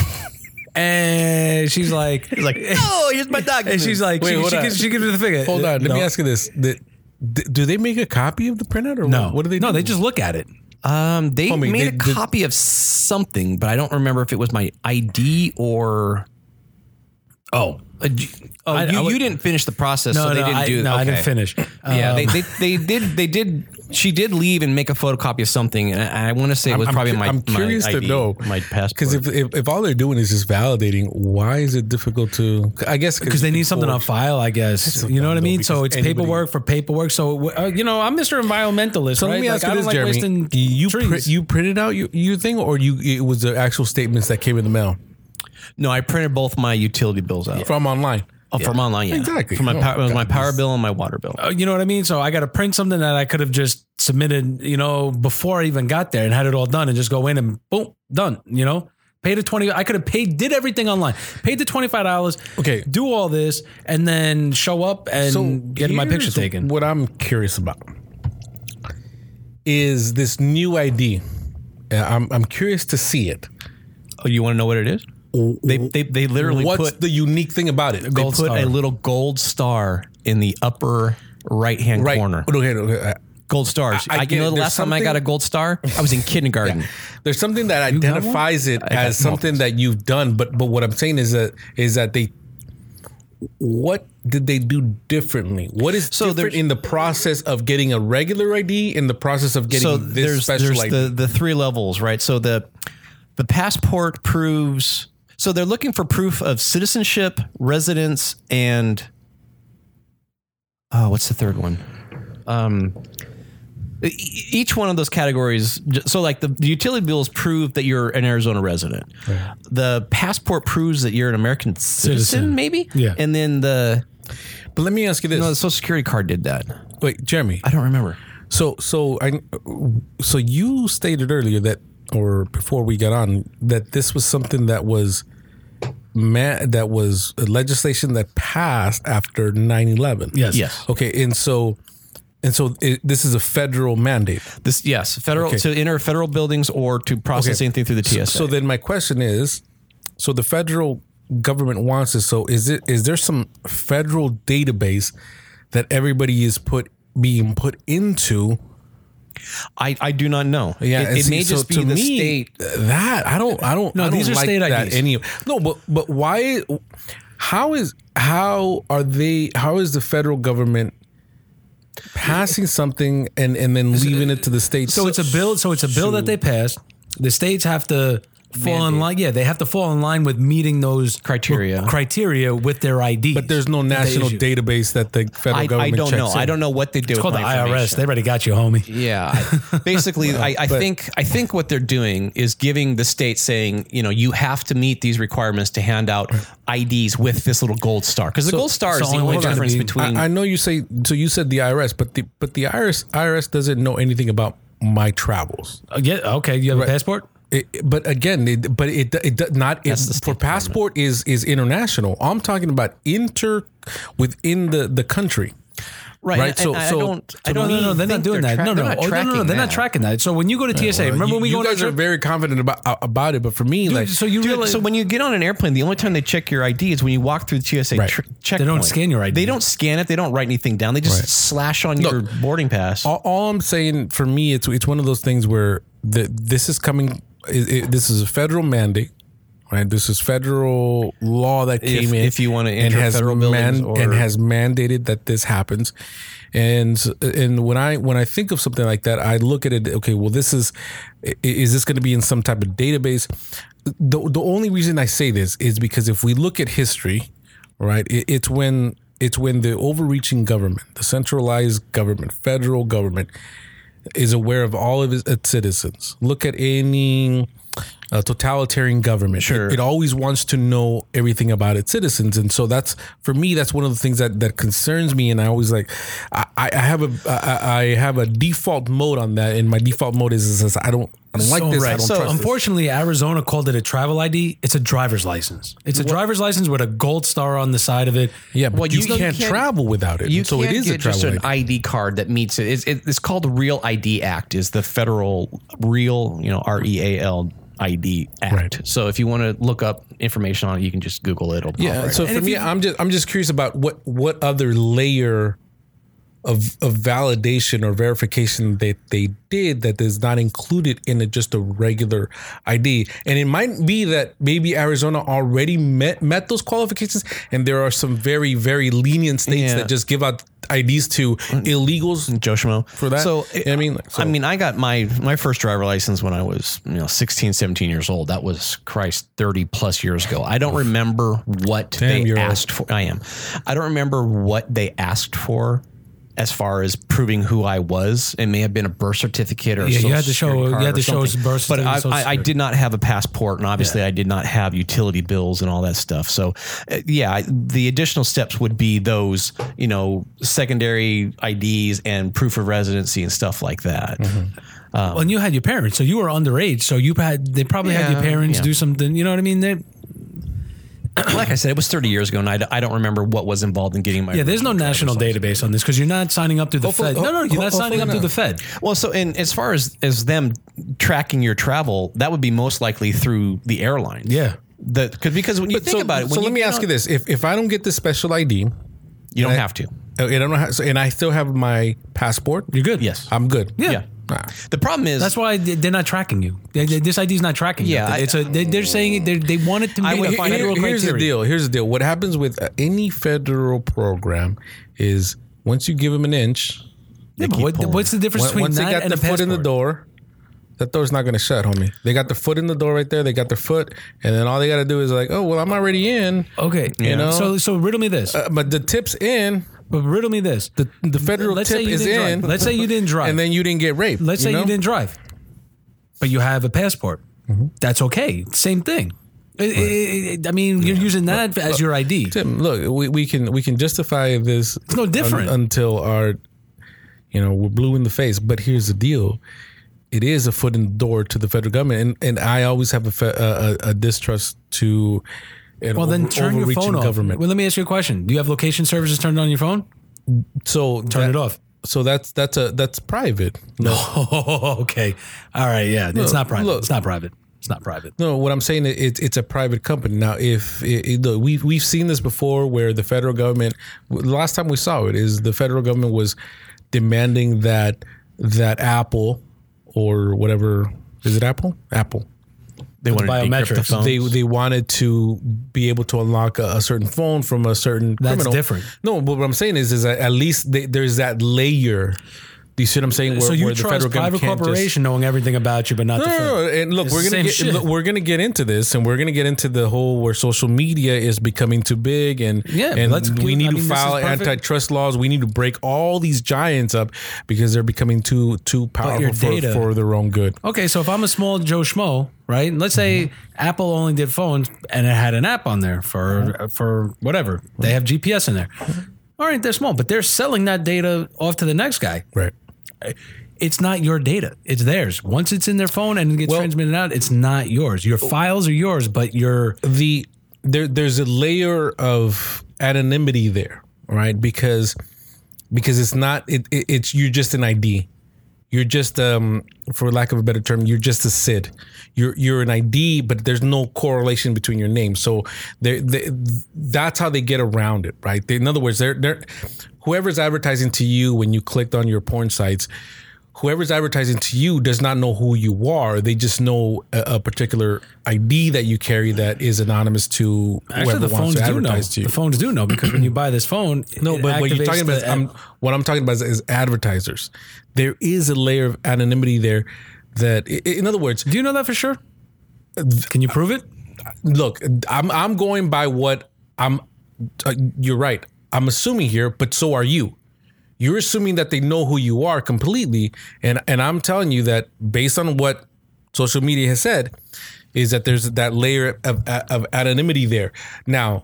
[SPEAKER 4] and she's like,
[SPEAKER 3] He's like, oh, here's my
[SPEAKER 4] and
[SPEAKER 3] document.
[SPEAKER 4] she's like,
[SPEAKER 2] Wait,
[SPEAKER 4] she,
[SPEAKER 2] hold
[SPEAKER 4] she,
[SPEAKER 2] on.
[SPEAKER 4] gives, she gives me the figure.
[SPEAKER 2] Hold on. Let
[SPEAKER 4] No.
[SPEAKER 2] me ask you this: the, d- Do they make a copy of the printout, or
[SPEAKER 4] No,
[SPEAKER 2] what, what do they?
[SPEAKER 4] No,
[SPEAKER 2] do?
[SPEAKER 4] they just look at it.
[SPEAKER 3] Um, they
[SPEAKER 2] Homie,
[SPEAKER 3] made
[SPEAKER 2] they
[SPEAKER 3] a
[SPEAKER 2] did-
[SPEAKER 3] copy of something, but I don't remember if it was my I D or.
[SPEAKER 4] Oh,
[SPEAKER 3] Uh, j- oh,
[SPEAKER 4] I-
[SPEAKER 3] you,
[SPEAKER 4] I would-
[SPEAKER 3] you didn't finish the process,
[SPEAKER 4] no,
[SPEAKER 3] so they
[SPEAKER 4] no,
[SPEAKER 3] didn't
[SPEAKER 4] I,
[SPEAKER 3] do.
[SPEAKER 4] no, I
[SPEAKER 3] okay.
[SPEAKER 4] didn't finish.
[SPEAKER 3] Yeah,
[SPEAKER 4] Um,
[SPEAKER 3] they, they they did they did. She did leave and make a photocopy of something, and I, I want to say it was
[SPEAKER 2] I'm,
[SPEAKER 3] probably
[SPEAKER 2] cu-
[SPEAKER 3] my.
[SPEAKER 2] I'm curious
[SPEAKER 3] my
[SPEAKER 2] to
[SPEAKER 3] I D,
[SPEAKER 2] know
[SPEAKER 3] my passport.
[SPEAKER 2] because if, if if all they're doing is just validating, why is it difficult to? I guess
[SPEAKER 4] because they need something on file, I guess.
[SPEAKER 2] so
[SPEAKER 4] You know what I
[SPEAKER 2] dumb, though,
[SPEAKER 4] mean? So
[SPEAKER 2] because
[SPEAKER 4] it's
[SPEAKER 2] anybody-
[SPEAKER 4] paperwork for paperwork. So uh, you know, I'm Mister Environmentalist.
[SPEAKER 2] So
[SPEAKER 4] right?
[SPEAKER 2] let me ask
[SPEAKER 4] Like, I
[SPEAKER 2] you
[SPEAKER 4] don't
[SPEAKER 2] this,
[SPEAKER 4] like
[SPEAKER 2] Jeremy:
[SPEAKER 4] wasting
[SPEAKER 2] you
[SPEAKER 4] trees.
[SPEAKER 2] print, you printed out your, your thing, or you it was the actual statements that came in the mail
[SPEAKER 3] no, I printed both my utility bills out
[SPEAKER 2] from online?
[SPEAKER 3] oh, from online. Yeah,
[SPEAKER 2] Exactly.
[SPEAKER 3] From my
[SPEAKER 2] Oh,
[SPEAKER 3] power, it was my
[SPEAKER 2] God,
[SPEAKER 3] power
[SPEAKER 2] this-
[SPEAKER 3] bill and my water bill.
[SPEAKER 4] Uh, you know what I mean? So I got to print something that I could have just submitted, you know, before I even got there and had it all done and just go in and boom, done, you know? Paid the twenty. I could have paid, did everything online. Paid the twenty-five dollars.
[SPEAKER 2] Okay.
[SPEAKER 4] Do all this and then show up and get my picture
[SPEAKER 2] here's
[SPEAKER 4] taken.
[SPEAKER 2] What I'm curious about is this new I D. Uh, I'm I'm curious to see it.
[SPEAKER 3] Oh, you want to know what it is? They they, they literally
[SPEAKER 2] What's
[SPEAKER 3] put
[SPEAKER 2] the unique thing about it?
[SPEAKER 3] they
[SPEAKER 4] gold
[SPEAKER 3] put
[SPEAKER 4] star.
[SPEAKER 3] a little gold star in the upper right hand
[SPEAKER 2] Right.
[SPEAKER 3] corner.
[SPEAKER 2] Okay, okay.
[SPEAKER 3] Gold stars.
[SPEAKER 2] I- I
[SPEAKER 3] I,
[SPEAKER 2] get
[SPEAKER 3] you know,
[SPEAKER 2] it.
[SPEAKER 3] the
[SPEAKER 2] There's
[SPEAKER 3] last time I got
[SPEAKER 2] something-
[SPEAKER 3] a gold star, I was in kindergarten.
[SPEAKER 2] There's something that
[SPEAKER 4] got one?
[SPEAKER 2] identifies it
[SPEAKER 3] got
[SPEAKER 2] as something
[SPEAKER 3] multiples.
[SPEAKER 2] that you've done, but but what I'm saying is that is that they what did they do differently? What is
[SPEAKER 3] So
[SPEAKER 2] different
[SPEAKER 3] there's-
[SPEAKER 2] in the process of getting a regular I D in the process of getting
[SPEAKER 3] So
[SPEAKER 2] this
[SPEAKER 3] there's
[SPEAKER 2] special
[SPEAKER 3] there's
[SPEAKER 2] I D?
[SPEAKER 3] the the three levels, right? So the the passport proves. So they're looking for proof of citizenship, residence, and oh, what's the third one? Um, e- each one of those categories. So like the, the utility bills prove that you're an Arizona resident. The passport proves that you're an American citizen,
[SPEAKER 4] Citizen.
[SPEAKER 3] maybe.
[SPEAKER 4] Yeah.
[SPEAKER 3] And then the
[SPEAKER 2] But let me ask you this.
[SPEAKER 3] no, the Social Security card did that.
[SPEAKER 2] Wait, Jeremy.
[SPEAKER 3] I don't remember.
[SPEAKER 2] So so I so you stated earlier that, or before we got on, that this was something that was ma- that was legislation that passed after nine eleven.
[SPEAKER 4] Yes.
[SPEAKER 3] Yes.
[SPEAKER 2] Okay, and so and so it, this is a federal mandate.
[SPEAKER 3] This yes, federal
[SPEAKER 2] Okay.
[SPEAKER 3] to enter federal buildings or to process
[SPEAKER 2] Okay.
[SPEAKER 3] anything through the T S A.
[SPEAKER 2] So then my question is, so the federal government wants this. So is it is there some federal database that everybody is put being put into?
[SPEAKER 3] I, I do not know.
[SPEAKER 2] Yeah,
[SPEAKER 3] it,
[SPEAKER 2] and
[SPEAKER 3] it
[SPEAKER 2] see,
[SPEAKER 3] may
[SPEAKER 2] so
[SPEAKER 3] just be
[SPEAKER 2] to
[SPEAKER 3] the
[SPEAKER 2] me,
[SPEAKER 3] state.
[SPEAKER 2] that I don't I don't
[SPEAKER 4] No,
[SPEAKER 2] I don't
[SPEAKER 4] these are
[SPEAKER 2] like
[SPEAKER 4] state
[SPEAKER 2] that
[SPEAKER 4] I Ds.
[SPEAKER 2] any no but but why how is how are they how is the federal government passing something and and then leaving it to the states?
[SPEAKER 4] So it's a bill. So it's a bill that they passed. The states have to fall in
[SPEAKER 3] Mandate.
[SPEAKER 4] line. Yeah, they have to fall in line with meeting those
[SPEAKER 3] Criteria.
[SPEAKER 4] criteria with their I Ds.
[SPEAKER 2] but there's no national database that the federal
[SPEAKER 3] I,
[SPEAKER 2] government
[SPEAKER 3] I don't
[SPEAKER 2] checks
[SPEAKER 3] know.
[SPEAKER 2] in.
[SPEAKER 3] I don't know what they do.
[SPEAKER 4] It's
[SPEAKER 3] with
[SPEAKER 4] called the
[SPEAKER 3] my
[SPEAKER 4] I R S. They
[SPEAKER 3] information.
[SPEAKER 4] already got you, homie.
[SPEAKER 3] Yeah. I- Basically, I, I think I think what they're doing is giving the state saying, you know, you have to meet these requirements to hand out I Ds with this little gold star because the gold star
[SPEAKER 4] so
[SPEAKER 3] is the
[SPEAKER 4] only
[SPEAKER 3] only
[SPEAKER 4] way to
[SPEAKER 3] difference
[SPEAKER 4] be-
[SPEAKER 3] between.
[SPEAKER 2] I, I know you say so. You said the I R S, but the but the I R S I R S doesn't know anything about my travels.
[SPEAKER 4] Uh, yeah. Okay. You have
[SPEAKER 2] Right.
[SPEAKER 4] a passport.
[SPEAKER 2] It, but again, it, but it it does not. It,
[SPEAKER 3] That's the
[SPEAKER 2] for
[SPEAKER 3] State
[SPEAKER 2] passport is is international. I'm talking about inter within the the country.
[SPEAKER 3] right.
[SPEAKER 2] right,
[SPEAKER 3] And,
[SPEAKER 2] so-
[SPEAKER 3] and I
[SPEAKER 2] so-
[SPEAKER 3] don't. I
[SPEAKER 4] No,
[SPEAKER 3] don't
[SPEAKER 4] no, no, they're not
[SPEAKER 3] think
[SPEAKER 4] doing that.
[SPEAKER 3] tra-
[SPEAKER 4] no, no,
[SPEAKER 3] they're not
[SPEAKER 4] oh, no, no, no,
[SPEAKER 3] tracking
[SPEAKER 4] they're not
[SPEAKER 3] that.
[SPEAKER 4] tracking that. So when you go to T S A,
[SPEAKER 2] Well,
[SPEAKER 4] remember
[SPEAKER 2] you,
[SPEAKER 4] when we
[SPEAKER 2] you
[SPEAKER 4] go on
[SPEAKER 2] guys
[SPEAKER 4] that
[SPEAKER 2] are
[SPEAKER 4] trip?
[SPEAKER 2] very confident about uh, about it, but for me, like
[SPEAKER 4] so you
[SPEAKER 3] Dude,
[SPEAKER 4] realize
[SPEAKER 3] so when you get on an airplane, the only time they check your I D is when you walk through the T S A
[SPEAKER 2] Right.
[SPEAKER 3] tr- checkpoint.
[SPEAKER 4] They don't scan your I D.
[SPEAKER 3] They don't scan it. They don't write anything down. They just
[SPEAKER 2] Right.
[SPEAKER 3] slash on your boarding pass.
[SPEAKER 2] all, all I'm saying for me, it's it's one of those things where the, this is coming. It, it, this is a federal mandate, right? This is federal law that
[SPEAKER 3] If-
[SPEAKER 2] came in.
[SPEAKER 3] if you wanna
[SPEAKER 2] and
[SPEAKER 3] enter
[SPEAKER 2] has
[SPEAKER 3] federal buildings or-
[SPEAKER 2] and has mandated that this happens. And and when I when I think of something like that, I look at it. Okay, well, this is i- is this going to be in some type of database? The the only reason I say this is because if we look at history, right, it, it's when it's when the overreaching government, the centralized government, federal government, is aware of all of its, its citizens. Look at any uh, totalitarian government.
[SPEAKER 3] Sure.
[SPEAKER 2] It, it always wants to know everything about its citizens, and so that's for me. That's one of the things that, that concerns me. And I always like, I, I have a I, I have a default mode on that, and my default mode is, is I don't I don't like
[SPEAKER 4] So,
[SPEAKER 2] this. I
[SPEAKER 4] right.
[SPEAKER 2] don't
[SPEAKER 4] So
[SPEAKER 2] trust this.
[SPEAKER 4] unfortunately, Arizona called it a travel I D. It's a driver's license. It's a driver's license with a gold star on the side of it.
[SPEAKER 2] Yeah, but
[SPEAKER 3] Well,
[SPEAKER 2] you,
[SPEAKER 3] you- you
[SPEAKER 2] can't,
[SPEAKER 3] can't-
[SPEAKER 2] travel without it.
[SPEAKER 3] You
[SPEAKER 2] so
[SPEAKER 3] can't
[SPEAKER 2] it is
[SPEAKER 3] get
[SPEAKER 2] a travel
[SPEAKER 3] just an
[SPEAKER 2] I D.
[SPEAKER 3] I D card that meets it. It's, it- it's called the Real I D Act. Is the federal Real, you know, R E A L I D Act.
[SPEAKER 2] Right.
[SPEAKER 3] So if you want to look up information on it, you can just Google it. It'll pop
[SPEAKER 2] Yeah.
[SPEAKER 3] right
[SPEAKER 2] So
[SPEAKER 3] up.
[SPEAKER 2] for me, I'm just I'm just curious about what what other layer of of validation or verification that they did that is not included in a, just a regular I D. And it might be that maybe Arizona already met met those qualifications, and there are some very very lenient states
[SPEAKER 3] Yeah.
[SPEAKER 2] that just give out I Ds to illegals.
[SPEAKER 3] Joe Schmo.
[SPEAKER 2] For that?
[SPEAKER 3] So
[SPEAKER 2] I mean, like, so-
[SPEAKER 3] I mean, I got my my first driver license when I was, you know, sixteen, seventeen years old. That was Christ thirty plus years ago. I don't remember what
[SPEAKER 2] Damn,
[SPEAKER 3] they
[SPEAKER 2] you're old.
[SPEAKER 3] asked for. I am. I don't remember what they asked for as far as proving who I was. It may have been a birth certificate or a
[SPEAKER 4] Yeah, you
[SPEAKER 3] social
[SPEAKER 4] had to show-
[SPEAKER 3] security
[SPEAKER 4] you
[SPEAKER 3] card
[SPEAKER 4] had to
[SPEAKER 3] or
[SPEAKER 4] show us
[SPEAKER 3] something.
[SPEAKER 4] birth
[SPEAKER 3] But
[SPEAKER 4] certificate,
[SPEAKER 3] I,
[SPEAKER 4] social
[SPEAKER 3] I, I
[SPEAKER 4] security.
[SPEAKER 3] did not have a passport, and obviously I did not have utility bills and all that stuff. So, uh, yeah, I, the additional steps would be those, you know, secondary I Ds and proof of residency and stuff like that.
[SPEAKER 4] Well, and you had your parents, so you were underage. So you had they probably had your
[SPEAKER 3] Yeah,
[SPEAKER 4] parents
[SPEAKER 3] yeah.
[SPEAKER 4] do something. You know what I mean? They,
[SPEAKER 3] like I said, it was thirty years ago, and I, I don't remember what was involved in getting my.
[SPEAKER 4] Yeah, there's no national database on this because you're not signing up to the
[SPEAKER 2] Hopefully-
[SPEAKER 4] Fed. No, no, you're not
[SPEAKER 2] hopefully
[SPEAKER 4] signing up to
[SPEAKER 2] not.
[SPEAKER 4] the Fed.
[SPEAKER 3] Well, so and as far as as them tracking your travel, that would be most likely through the airline.
[SPEAKER 4] Yeah.
[SPEAKER 3] The, cause, because when you
[SPEAKER 2] But
[SPEAKER 3] think
[SPEAKER 2] so,
[SPEAKER 3] about it, when
[SPEAKER 2] so
[SPEAKER 3] you
[SPEAKER 2] let me
[SPEAKER 3] get
[SPEAKER 2] ask
[SPEAKER 3] on-
[SPEAKER 2] you this: if if I don't get the special I D,
[SPEAKER 3] you don't
[SPEAKER 2] I-
[SPEAKER 3] have to.
[SPEAKER 2] uh, and I don't have, so- and I still have my passport,
[SPEAKER 4] You're good.
[SPEAKER 3] Yes.
[SPEAKER 2] I'm good.
[SPEAKER 4] Yeah.
[SPEAKER 3] Yeah.
[SPEAKER 2] Nah.
[SPEAKER 3] The problem is
[SPEAKER 4] That's why they- they're not tracking you. They- they- This I D is not tracking you.
[SPEAKER 3] Yeah, I-
[SPEAKER 4] it's a. They, they're saying it- they're- they want it to
[SPEAKER 3] I
[SPEAKER 4] meet
[SPEAKER 3] would
[SPEAKER 4] a
[SPEAKER 3] find-
[SPEAKER 4] federal
[SPEAKER 2] Here- here's the
[SPEAKER 4] criteria.
[SPEAKER 2] deal. Here's the deal. What happens with uh, any federal program is once you give them an inch,
[SPEAKER 4] Yeah, but
[SPEAKER 3] keep
[SPEAKER 4] what,
[SPEAKER 3] pulling.
[SPEAKER 4] what's the difference
[SPEAKER 2] once
[SPEAKER 4] between
[SPEAKER 2] once they
[SPEAKER 4] that
[SPEAKER 2] got
[SPEAKER 4] and
[SPEAKER 2] the
[SPEAKER 4] a
[SPEAKER 2] foot in the
[SPEAKER 4] passport?
[SPEAKER 2] door, that door's not going to shut, homie. They got the foot in the door right there. They got their foot, and then all they got to do is like, oh well, I'm already in.
[SPEAKER 4] Okay,
[SPEAKER 2] You know?
[SPEAKER 4] So so riddle me this.
[SPEAKER 2] Uh, but the tip's in.
[SPEAKER 4] but riddle me this.
[SPEAKER 2] The the federal
[SPEAKER 4] Let's
[SPEAKER 2] tip
[SPEAKER 4] say you
[SPEAKER 2] is
[SPEAKER 4] didn't
[SPEAKER 2] in.
[SPEAKER 4] drive. Let's say you didn't drive.
[SPEAKER 2] and then you didn't get raped.
[SPEAKER 4] Let's say
[SPEAKER 2] know?
[SPEAKER 4] you didn't drive, but you have a passport.
[SPEAKER 2] Mm-hmm.
[SPEAKER 4] That's okay. Same thing. I- I- I mean, you're using that as your I D.
[SPEAKER 2] Tim, look, we, we can we can justify this. It's
[SPEAKER 4] no different.
[SPEAKER 2] until our, you know, we're blue in the face. But here's the deal: it is a foot in the door to the federal government, and, and I always have a, fe- a, a, a distrust to. An
[SPEAKER 4] Well, then
[SPEAKER 2] over-
[SPEAKER 4] turn your
[SPEAKER 2] overreaching
[SPEAKER 4] phone off.
[SPEAKER 2] government.
[SPEAKER 4] Well, let me ask you a question. Do you have location services turned on your phone?
[SPEAKER 2] So
[SPEAKER 4] Turn
[SPEAKER 2] that-
[SPEAKER 4] it off.
[SPEAKER 2] So that's that's a that's private. No,
[SPEAKER 4] Oh, okay. All right. Yeah, it's not private.
[SPEAKER 2] look.
[SPEAKER 4] it's not private. It's not private.
[SPEAKER 2] no. What I'm saying is it's it's a private company. Now, if it, it, look, we've we've seen this before, where the federal government. The last time we saw it is the federal government was demanding that that Apple or whatever is it Apple Apple.
[SPEAKER 3] they want to decrypt the
[SPEAKER 4] biometrics.
[SPEAKER 3] phones.
[SPEAKER 2] They they wanted to be able to unlock a, a certain phone from a certain
[SPEAKER 4] That's
[SPEAKER 2] criminal.
[SPEAKER 4] different.
[SPEAKER 2] No, but what I'm saying is is that at least they, there's that layer. Do you see what I'm saying? Where,
[SPEAKER 4] So you
[SPEAKER 2] where the
[SPEAKER 4] trust
[SPEAKER 2] federal
[SPEAKER 4] private
[SPEAKER 2] government can't just-
[SPEAKER 4] corporation knowing everything about you, but not
[SPEAKER 2] No,
[SPEAKER 4] the
[SPEAKER 2] no,
[SPEAKER 4] Fed.
[SPEAKER 2] no, and look,
[SPEAKER 4] It's
[SPEAKER 2] we're
[SPEAKER 4] the
[SPEAKER 2] gonna
[SPEAKER 4] same
[SPEAKER 2] get
[SPEAKER 4] shit.
[SPEAKER 2] look, we're gonna get into this, and we're gonna get into the whole where social media is becoming too big, and
[SPEAKER 4] Yeah,
[SPEAKER 2] and
[SPEAKER 4] let's-
[SPEAKER 2] we
[SPEAKER 4] I
[SPEAKER 2] need
[SPEAKER 4] mean,
[SPEAKER 2] to
[SPEAKER 4] this
[SPEAKER 2] file
[SPEAKER 4] is perfect.
[SPEAKER 2] antitrust laws. We need to break all these giants up because they're becoming too too
[SPEAKER 4] your
[SPEAKER 2] powerful for,
[SPEAKER 4] data-
[SPEAKER 2] for their own good.
[SPEAKER 4] Okay, so if I'm a small Joe Schmo, right? Let's say
[SPEAKER 2] Mm-hmm.
[SPEAKER 4] Apple only did phones and it had an app on there for for whatever. They have G P S in there. All right, they're small, but they're selling that data off to the next guy.
[SPEAKER 2] Right.
[SPEAKER 4] It's not your data; it's theirs. Once it's in their phone and it gets
[SPEAKER 2] Well-
[SPEAKER 4] transmitted out, it's not yours. Your files are yours, but your
[SPEAKER 2] the there there's a layer of anonymity there, right? Because because it's not it, it it's you're just an I D. You're just um for lack of a better term, you're just a S I D. You're you're an I D, but there's no correlation between your names. So they they that's how they get around it, right? They, in other words, they're they're whoever's advertising to you when you clicked on your porn sites. Whoever's advertising to you does not know who you are. They just know a, a particular I D that you carry that is anonymous to
[SPEAKER 4] actually
[SPEAKER 2] whoever
[SPEAKER 4] the
[SPEAKER 2] wants
[SPEAKER 4] phones
[SPEAKER 2] to
[SPEAKER 4] do know.
[SPEAKER 2] advertise to you.
[SPEAKER 4] The phones do know because when you buy this phone,
[SPEAKER 2] No,
[SPEAKER 4] it
[SPEAKER 2] but what you're
[SPEAKER 4] activates
[SPEAKER 2] talking about, is,
[SPEAKER 4] the-
[SPEAKER 2] I'm, what I'm talking about is, is advertisers. There is a layer of anonymity there that, i- in other words,
[SPEAKER 4] Do you know that for sure? Can you prove it?
[SPEAKER 2] look, I'm I'm going by what I'm. Uh, you're right. I'm assuming here, but so are you. You're assuming that they know who you are completely, and and I'm telling you that based on what social media has said, is that there's that layer of of anonymity there. Now,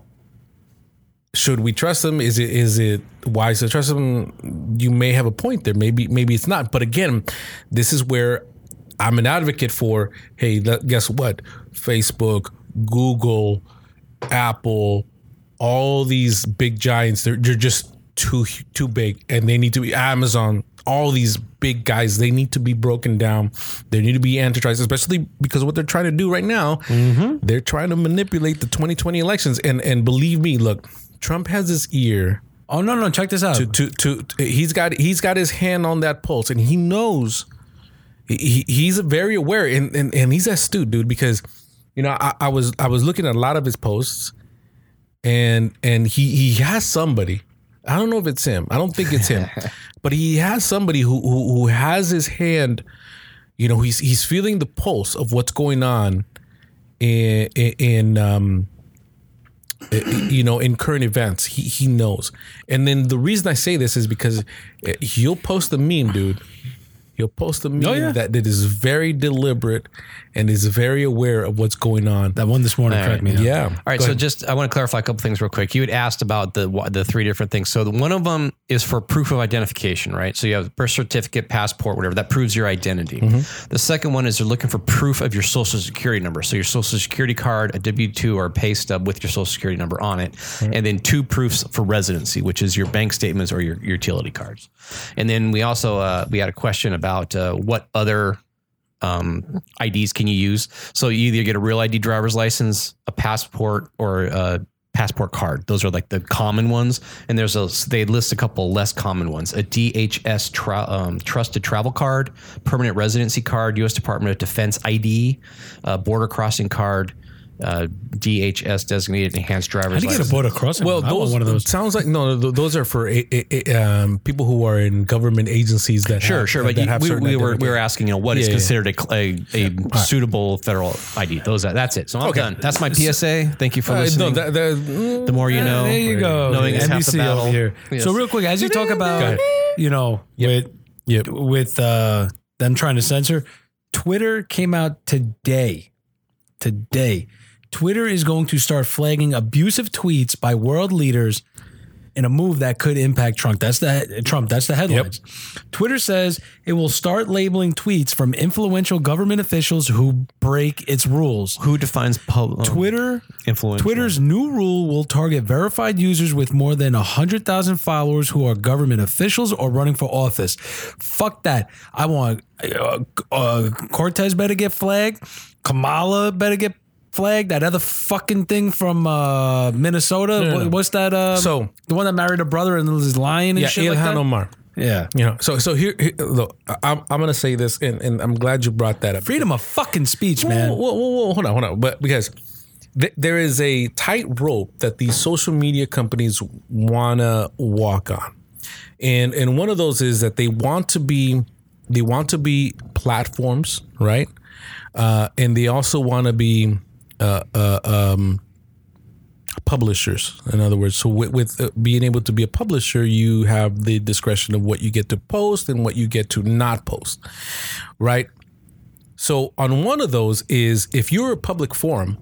[SPEAKER 2] should we trust them? Is it is it wise to trust them? You may have a point there. Maybe maybe it's not. But again, this is where I'm an advocate for. Hey, that- guess what? Facebook, Google, Apple, all these big giants. They're they're just too too big, and they need to be Amazon. All these big guys, they need to be broken down. They need to be antitrust, especially because what they're trying to do right now, they're trying to manipulate the twenty twenty elections. And and believe me, look, Trump has his ear
[SPEAKER 4] Oh no, no, check this out.
[SPEAKER 2] to to, to, to he's got he's got his hand on that pulse, and he knows he, he's very aware, and, and and he's astute, dude. Because you know, I, I was I was looking at a lot of his posts, and and he he has somebody. I don't know if it's him. I don't think it's him, but he has somebody who, who who has his hand. You know, he's he's feeling the pulse of what's going on in in um you know in current events. He he knows. And then the reason I say this is because he'll post a meme, dude, He'll post a meme
[SPEAKER 4] Oh, yeah.
[SPEAKER 2] that, that is very deliberate and is very aware of what's going on.
[SPEAKER 4] That one this morning
[SPEAKER 3] All
[SPEAKER 4] cracked
[SPEAKER 3] right.
[SPEAKER 4] me up.
[SPEAKER 2] Yeah.
[SPEAKER 3] All right,
[SPEAKER 2] Go
[SPEAKER 3] so
[SPEAKER 2] ahead.
[SPEAKER 3] just I want to clarify a couple things real quick. You had asked about the the three different things. So the, one of them is for proof of identification, right? So you have birth certificate, passport, whatever that proves your identity.
[SPEAKER 2] Mm-hmm.
[SPEAKER 3] The second one is they're looking for proof of your social security number. So your social security card, a W two or a pay stub with your social security number on it,
[SPEAKER 2] Mm-hmm.
[SPEAKER 3] and then two proofs for residency, which is your bank statements or your, your utility cards. And then we also uh, we had a question about uh, what other um, I Ds can you use? So you either get a real I D driver's license, a passport, or a passport card. Those are like the common ones. And there's a, they list a couple less common ones, a D H S tra- um, trusted travel card, permanent residency card, U S Department of Defense I D, uh, border crossing card, uh, D H S designated enhanced driver's
[SPEAKER 4] How do you get a
[SPEAKER 3] license.
[SPEAKER 4] border crossing?
[SPEAKER 2] Well,
[SPEAKER 4] I want
[SPEAKER 2] those,
[SPEAKER 4] one of those.
[SPEAKER 2] sounds like no. th- Those are for a, a, a, um, people who are in government agencies that
[SPEAKER 3] Sure,
[SPEAKER 2] have,
[SPEAKER 3] sure,
[SPEAKER 2] that
[SPEAKER 3] but you,
[SPEAKER 2] have
[SPEAKER 3] we,
[SPEAKER 2] certain
[SPEAKER 3] we were we were
[SPEAKER 2] identification.
[SPEAKER 3] asking, you know, what is
[SPEAKER 2] Yeah, yeah.
[SPEAKER 3] considered a, a, a suitable federal I D? Those are, that's it. So I'm
[SPEAKER 2] Okay.
[SPEAKER 3] done. That's my P S A. Thank you for
[SPEAKER 2] Uh,
[SPEAKER 3] listening.
[SPEAKER 2] no, that, that, mm,
[SPEAKER 3] The more you know.
[SPEAKER 4] There you go.
[SPEAKER 3] Knowing is
[SPEAKER 4] N B
[SPEAKER 3] half the
[SPEAKER 4] C
[SPEAKER 3] battle.
[SPEAKER 4] over here.
[SPEAKER 3] Yes.
[SPEAKER 4] So real quick, as you talk about,
[SPEAKER 2] ahead.
[SPEAKER 4] you know, with
[SPEAKER 2] Yep.
[SPEAKER 4] with uh, them trying to censor, Twitter came out today. Today, Twitter is going to start flagging abusive tweets by world leaders in a move that could impact Trump. That's the Trump. That's the headlines. Twitter says it will start labeling tweets from influential government officials who break its rules.
[SPEAKER 3] Who defines pub, um,
[SPEAKER 4] Twitter
[SPEAKER 3] influential?
[SPEAKER 4] Twitter's new rule will target verified users with more than one hundred thousand followers who are government officials or running for office. Fuck that. I want uh, uh, Cortez better get flagged. Kamala better get flagged. That other fucking thing from uh, Minnesota.
[SPEAKER 2] no,
[SPEAKER 4] What-
[SPEAKER 2] no.
[SPEAKER 4] What's that? Uh,
[SPEAKER 2] So-
[SPEAKER 4] the one that married a brother and was lying and
[SPEAKER 2] yeah,
[SPEAKER 4] shit like
[SPEAKER 2] Ilhan
[SPEAKER 4] that?
[SPEAKER 2] Omar.
[SPEAKER 4] Yeah.
[SPEAKER 2] You know, so so here, here look, I'm I'm gonna say this, and, and I'm glad you brought that up.
[SPEAKER 4] Freedom of fucking speech, man.
[SPEAKER 2] Whoa, whoa, whoa, whoa, hold on, hold on. But because th- there is a tightrope that these social media companies wanna walk on, and and one of those is that they want to be they want to be platforms, right? Uh, and they also want to be uh, uh, um, publishers. In other words, so with, with uh, being able to be a publisher, you have the discretion of what you get to post and what you get to not post, right? So on one of those is if you're a public forum,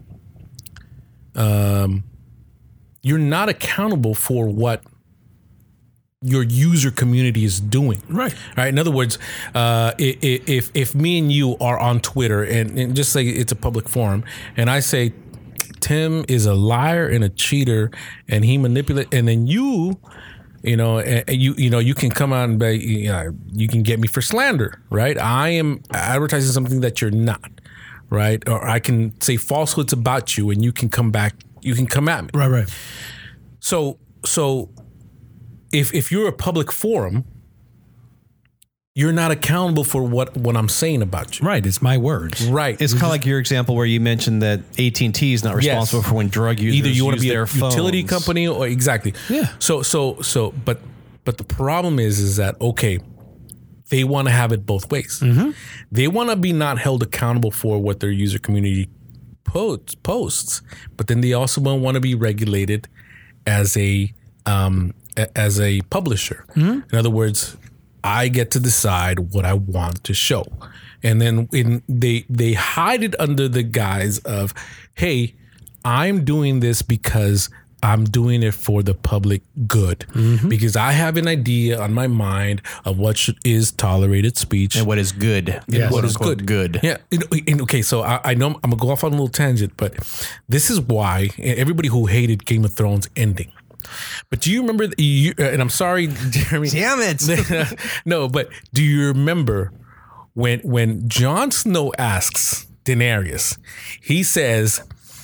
[SPEAKER 2] um, you're not accountable for what your user community is doing.
[SPEAKER 4] Right.
[SPEAKER 2] Right. In other words, uh, i- i- if if me and you are on Twitter and, and just say it's a public forum, and I say Tim is a liar and a cheater, and he manipulate, and then you, you know, and you you know you can come out and be, you know, you can get me for slander, right? I am advertising something that you're not, right? Or I can say falsehoods about you, and you can come back, you can come at me.
[SPEAKER 4] Right, right.
[SPEAKER 2] So so if if you're a public forum, you're not accountable for what, what I'm saying about you.
[SPEAKER 4] Right. It's my words.
[SPEAKER 2] Right.
[SPEAKER 3] It's kind of like your example where you mentioned that A T and T is not responsible
[SPEAKER 2] Yes.
[SPEAKER 3] for when drug users
[SPEAKER 2] Either you want to
[SPEAKER 3] use
[SPEAKER 2] be a
[SPEAKER 3] their
[SPEAKER 2] utility
[SPEAKER 3] phones.
[SPEAKER 2] company or exactly.
[SPEAKER 4] Yeah.
[SPEAKER 2] So so so but but the problem is is that okay, they want to have it both ways.
[SPEAKER 3] Mm-hmm.
[SPEAKER 2] They want to be not held accountable for what their user community posts posts, but then they also want to be regulated as a um a- as a publisher.
[SPEAKER 3] Mm-hmm.
[SPEAKER 2] In other words, I get to decide what I want to show. And then in they they hide it under the guise of, hey, I'm doing this because I'm doing it for the public good.
[SPEAKER 3] Mm-hmm.
[SPEAKER 2] Because I have an idea on my mind of what should, is tolerated speech.
[SPEAKER 3] And what is good?
[SPEAKER 2] Yeah,
[SPEAKER 3] Quote,
[SPEAKER 2] what is
[SPEAKER 3] unquote,
[SPEAKER 2] good?
[SPEAKER 3] Good.
[SPEAKER 2] Yeah. And- and okay, so I, I know I'm gonna go off on a little tangent, but this is why everybody who hated Game of Thrones ending. But do you remember? the- You, and I'm sorry, Jeremy.
[SPEAKER 3] Damn it.
[SPEAKER 2] No, but do you remember when when Jon Snow asks Daenerys? He says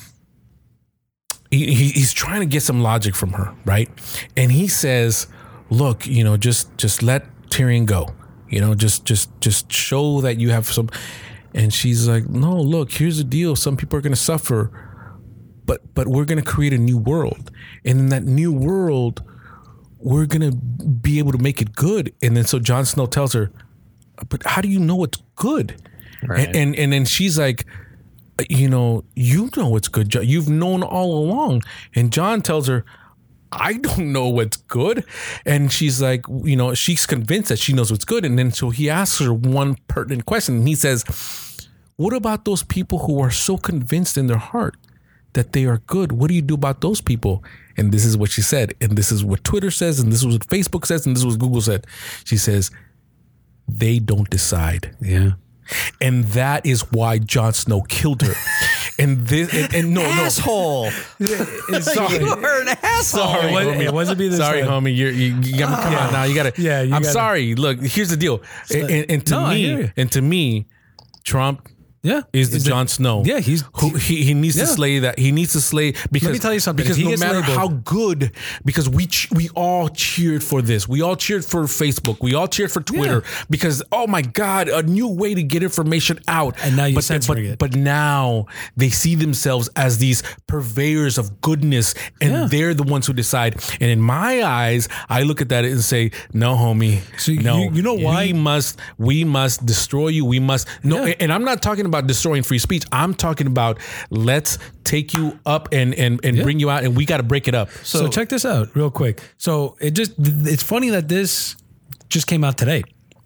[SPEAKER 2] he, he he's trying to get some logic from her, right? And he says, "Look, you know, just just let Tyrion go. You know, just just just show that you have some." And she's like, "No, look, here's the deal. Some people are going to suffer, but but we're going to create a new world, and in that new world, we're going to be able to make it good." And then so Jon Snow tells her, "But how do you know it's good?"
[SPEAKER 3] Right.
[SPEAKER 2] And, and and then she's like, "You know, you know it's good. Jo- You've known all along." And John tells her, I don't know what's good. And she's like, you know, she's convinced that she knows what's good. And then so he asks her one pertinent question. And he says, what about those people who are so convinced in their heart that they are good? What do you do about those people? And this is what she said. And this is what Twitter says. And this is what Facebook says. And this is what Google said. She says, they don't decide.
[SPEAKER 4] Yeah.
[SPEAKER 2] And that is why Jon Snow killed her. And this, and, and no,
[SPEAKER 3] Asshole.
[SPEAKER 2] no, sorry,
[SPEAKER 3] You're an asshole.
[SPEAKER 2] sorry,
[SPEAKER 4] It wasn't-
[SPEAKER 2] homie.
[SPEAKER 4] it wasn't be this
[SPEAKER 2] sorry,
[SPEAKER 4] time.
[SPEAKER 2] homie. You're, you, you gotta come on now. You gotta.
[SPEAKER 4] Yeah, you
[SPEAKER 2] I'm
[SPEAKER 4] gotta-
[SPEAKER 2] sorry. Look, here's the deal. And, and, and to
[SPEAKER 4] No, I hear
[SPEAKER 2] me,
[SPEAKER 4] you.
[SPEAKER 2] and to me, Trump
[SPEAKER 4] Yeah.
[SPEAKER 2] is the
[SPEAKER 4] Is it-
[SPEAKER 2] Jon Snow.
[SPEAKER 4] Yeah, he's-
[SPEAKER 2] who he, he needs
[SPEAKER 4] Yeah.
[SPEAKER 2] to slay that. He needs to slay because
[SPEAKER 4] me tell you something.
[SPEAKER 2] Because
[SPEAKER 4] If he
[SPEAKER 2] no
[SPEAKER 4] gets
[SPEAKER 2] matter
[SPEAKER 4] labeled-
[SPEAKER 2] how good, because we ch- we all cheered for this. We all cheered for Facebook. We all cheered for Twitter because oh my God, a new way to get information out.
[SPEAKER 4] And now you're
[SPEAKER 2] but,
[SPEAKER 4] censoring
[SPEAKER 2] but,
[SPEAKER 4] it.
[SPEAKER 2] But now they see themselves as these purveyors of goodness, and
[SPEAKER 4] Yeah.
[SPEAKER 2] they're the ones who decide. And in my eyes, I look at that and say, no, homie,
[SPEAKER 4] So you-
[SPEAKER 2] no.
[SPEAKER 4] you know why-
[SPEAKER 2] We must we must destroy you. We must no.
[SPEAKER 4] Yeah.
[SPEAKER 2] And I'm not talking about destroying free speech. I'm talking about let's take you up and and, and bring you out, and we got to break it up.
[SPEAKER 4] So, check this out real quick. So it just it's funny that this just came out today.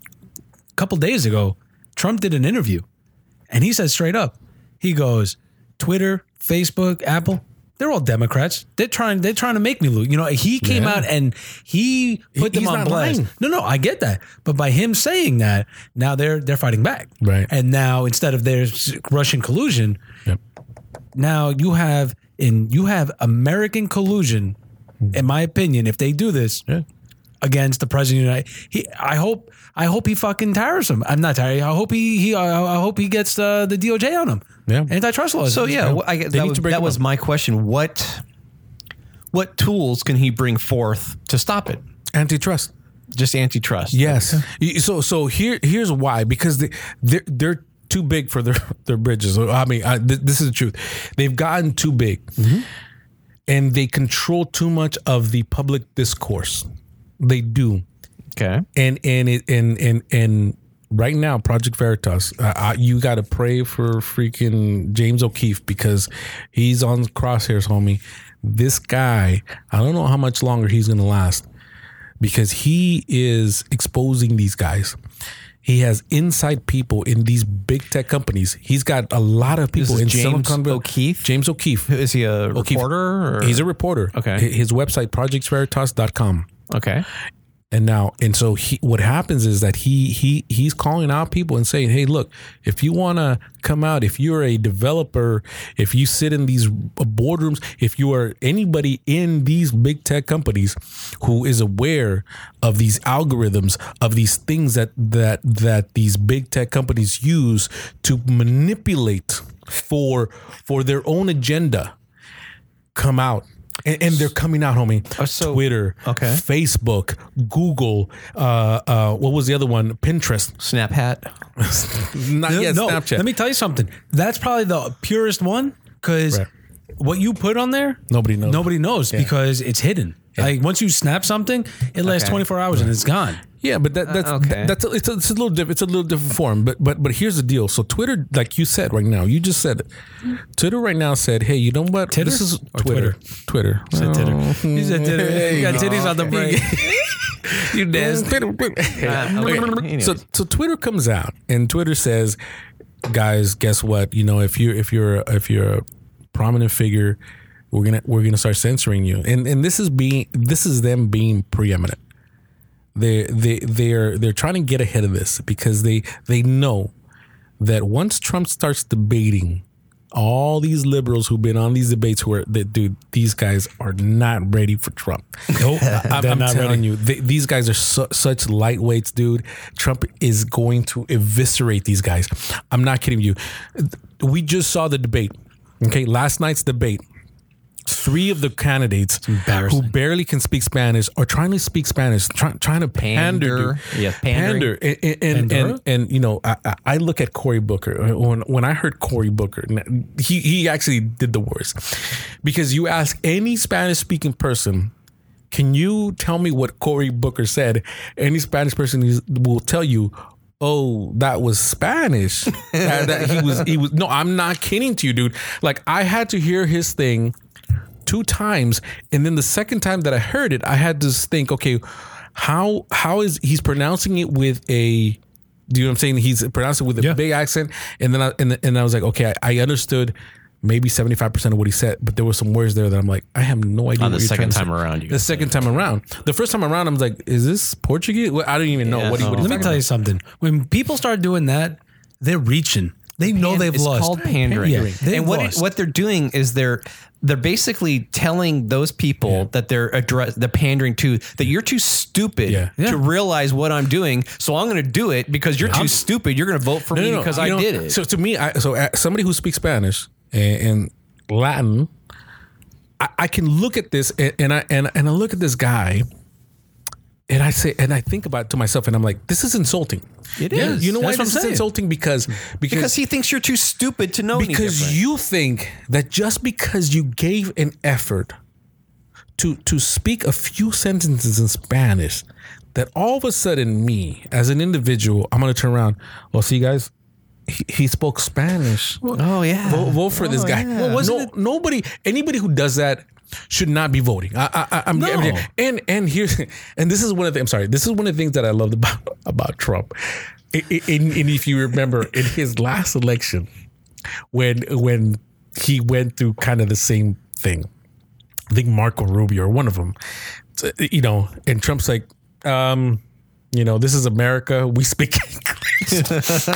[SPEAKER 4] A couple days ago, Trump did an interview and he said straight up, he goes, Twitter, Facebook, Apple, they're all Democrats. They're trying they're trying to make me lose. You know, he came
[SPEAKER 2] Yeah.
[SPEAKER 4] out and he put them
[SPEAKER 2] He's
[SPEAKER 4] on
[SPEAKER 2] not
[SPEAKER 4] blast.
[SPEAKER 2] lying.
[SPEAKER 4] No, no, I get that. But by him saying that, now they're they're fighting back.
[SPEAKER 2] Right.
[SPEAKER 4] And now instead of there's Russian collusion,
[SPEAKER 2] Yep.
[SPEAKER 4] now you have in you have American collusion, in my opinion, if they do this
[SPEAKER 2] Yeah.
[SPEAKER 4] against the president of the United, he I hope I hope he fucking tires him. I'm not tired. I hope he he I, I hope he gets uh, the D O J on him.
[SPEAKER 2] Yeah.
[SPEAKER 4] Antitrust laws.
[SPEAKER 3] So yeah, well, I,
[SPEAKER 2] They
[SPEAKER 3] that
[SPEAKER 2] need
[SPEAKER 3] was,
[SPEAKER 2] to break
[SPEAKER 3] that
[SPEAKER 2] them
[SPEAKER 3] was
[SPEAKER 2] up.
[SPEAKER 3] my question. What what tools can he bring forth to stop it?
[SPEAKER 2] Antitrust.
[SPEAKER 3] Just antitrust.
[SPEAKER 2] Yes. Y- So so here here's why, because they they're, they're too big for their their bridges. I mean, I, th- this is the truth. They've gotten too big, and they control too much of the public discourse. They do,
[SPEAKER 3] Okay.
[SPEAKER 2] and and it, and and and right now, Project Veritas, uh, I, you got to pray for freaking James O'Keefe because he's on crosshairs, homie. This guy, I don't know how much longer he's gonna last, because he is exposing these guys. He has inside people in these big tech companies. He's got a lot of people
[SPEAKER 3] is
[SPEAKER 2] in
[SPEAKER 3] James
[SPEAKER 2] Silicon Valley.
[SPEAKER 3] O'Keefe?
[SPEAKER 2] James O'Keefe.
[SPEAKER 3] Is he a
[SPEAKER 2] O'Keefe.
[SPEAKER 3] reporter? Or?
[SPEAKER 2] He's a reporter.
[SPEAKER 3] Okay.
[SPEAKER 2] Hi- His website, project veritas dot com.
[SPEAKER 3] okay.
[SPEAKER 2] And now, and so he, what happens is that he he he's calling out people and saying, "Hey, look, if you want to come out, if you're a developer, if you sit in these boardrooms, if you are anybody in these big tech companies who is aware of these algorithms, of these things that that that these big tech companies use to manipulate for for their own agenda, come out." And, and they're coming out, homie.
[SPEAKER 3] Oh, so-
[SPEAKER 2] Twitter,
[SPEAKER 3] okay.
[SPEAKER 2] Facebook, Google, uh, uh, what was the other one? Pinterest.
[SPEAKER 3] Snap hat.
[SPEAKER 2] Not yet
[SPEAKER 4] no,
[SPEAKER 2] Snapchat.
[SPEAKER 4] let me tell you something. That's probably the purest one because
[SPEAKER 2] Right.
[SPEAKER 4] what you put on there,
[SPEAKER 2] Nobody knows.
[SPEAKER 4] Nobody knows because it's hidden. Like once you snap something, it lasts
[SPEAKER 3] Okay.
[SPEAKER 4] twenty-four hours and it's gone.
[SPEAKER 2] Yeah, but that, that's
[SPEAKER 3] Uh, okay.
[SPEAKER 2] that's a, it's, a, it's a little different. It's a little different form. But but but here's the deal. So Twitter, like you said right now, you just said it. Twitter right now said, "Hey, you know what?
[SPEAKER 4] Titter?
[SPEAKER 2] This is
[SPEAKER 4] Or
[SPEAKER 2] Twitter. Twitter.
[SPEAKER 4] Said titter.
[SPEAKER 2] Oh,
[SPEAKER 4] He said titter.
[SPEAKER 2] hey,
[SPEAKER 4] You got
[SPEAKER 2] no.
[SPEAKER 4] titties on the break.
[SPEAKER 2] You dance.
[SPEAKER 3] Uh, okay.
[SPEAKER 2] So so Twitter comes out and Twitter says, guys, guess what? You know, if you're if you're if you're a prominent figure, we're gonna we're gonna start censoring you. And and this is being this is them being preeminent. They they they're they're trying to get ahead of this because they they know that once Trump starts debating, all these liberals who've been on these debates who are that dude, these guys are not ready for Trump.
[SPEAKER 4] Nope,
[SPEAKER 2] I'm,
[SPEAKER 4] they're
[SPEAKER 2] I'm
[SPEAKER 4] not
[SPEAKER 2] telling
[SPEAKER 4] ready.
[SPEAKER 2] you, they, these guys are su- such lightweights, dude. Trump is going to eviscerate these guys. I'm not kidding you. We just saw the debate. Okay, last night's debate. Three of the candidates
[SPEAKER 4] embarrassing.
[SPEAKER 2] who barely can speak Spanish are trying to speak Spanish, try, trying to pander,
[SPEAKER 3] Pander.
[SPEAKER 2] dude.
[SPEAKER 3] Yeah, pandering.
[SPEAKER 2] pander, and and, and,
[SPEAKER 4] Pandora?
[SPEAKER 2] and and you know, I, I- I look at Cory Booker. When when I heard Cory Booker, he he actually did the worst, because you ask any Spanish speaking person, can you tell me what Cory Booker said? Any Spanish person is, will tell you, oh, that was Spanish. that, that he was he was no, I'm not kidding to you, dude. Like I had to hear his thing two times, and then the second time that I heard it, I had to think, okay, how how is he's pronouncing it with a, do you know what I'm saying? He's pronouncing it with a
[SPEAKER 4] Yeah.
[SPEAKER 2] big accent, and then I and, and I was like, okay, I, I understood maybe seventy-five percent of what he said, but there were some words there that I'm like, I have no idea.
[SPEAKER 3] On
[SPEAKER 2] what
[SPEAKER 3] the
[SPEAKER 2] you're
[SPEAKER 3] second
[SPEAKER 2] trying to
[SPEAKER 3] time
[SPEAKER 2] say.
[SPEAKER 3] around, you
[SPEAKER 2] the
[SPEAKER 3] got
[SPEAKER 2] second time around, the first time around, I was like, is this Portuguese? Well, I don't even know
[SPEAKER 3] Yeah.
[SPEAKER 2] what he. What
[SPEAKER 3] Oh.
[SPEAKER 2] he's
[SPEAKER 4] Let me
[SPEAKER 2] talking
[SPEAKER 4] tell you
[SPEAKER 2] about.
[SPEAKER 4] something. When people start doing that, they're reaching. They know
[SPEAKER 3] Pan-
[SPEAKER 4] they've
[SPEAKER 3] it's
[SPEAKER 4] lost.
[SPEAKER 3] called pandering.
[SPEAKER 4] Yeah, they've
[SPEAKER 3] and what it,
[SPEAKER 4] lost.
[SPEAKER 3] what they're doing is they're they're basically telling those people that they're address the pandering to that you're too stupid
[SPEAKER 2] Yeah.
[SPEAKER 4] Yeah.
[SPEAKER 3] to realize what I'm doing, so I'm going to do it because you're too
[SPEAKER 4] I'm-
[SPEAKER 3] stupid. You're going to vote for
[SPEAKER 2] No,
[SPEAKER 3] me
[SPEAKER 2] no, no.
[SPEAKER 3] because
[SPEAKER 2] You
[SPEAKER 3] I
[SPEAKER 2] know,
[SPEAKER 3] did it.
[SPEAKER 2] So to me, I, so uh, somebody who speaks Spanish and, and Latin, I, I can look at this and, and I and, and I look at this guy, and I say and I think about it to myself, and I'm like, this is insulting.
[SPEAKER 3] It
[SPEAKER 2] Yeah,
[SPEAKER 3] is.
[SPEAKER 2] you know why
[SPEAKER 4] That's what
[SPEAKER 2] this
[SPEAKER 4] I'm
[SPEAKER 2] is
[SPEAKER 4] saying.
[SPEAKER 2] insulting? Because because
[SPEAKER 3] because he thinks you're too stupid to know any
[SPEAKER 2] because
[SPEAKER 3] different.
[SPEAKER 2] you think that just because you gave an effort to to speak a few sentences in Spanish, that all of a sudden me as an individual, I'm gonna turn around. Well, see, guys, he, he spoke Spanish.
[SPEAKER 3] Oh yeah.
[SPEAKER 2] Vote, vote for this
[SPEAKER 3] Oh,
[SPEAKER 2] guy.
[SPEAKER 3] yeah.
[SPEAKER 2] Well, wasn't no, nobody, anybody who does that should not be voting. I, I, I- I'm,
[SPEAKER 4] No.
[SPEAKER 2] I'm- and and here's and this is one of the. I'm sorry. This is one of the things that I loved about about Trump. I- I- And, and if you remember, in his last election, when when he went through kind of the same thing, I think Marco Rubio or one of them, you know, and Trump's like, um, you know, this is America. We speak English.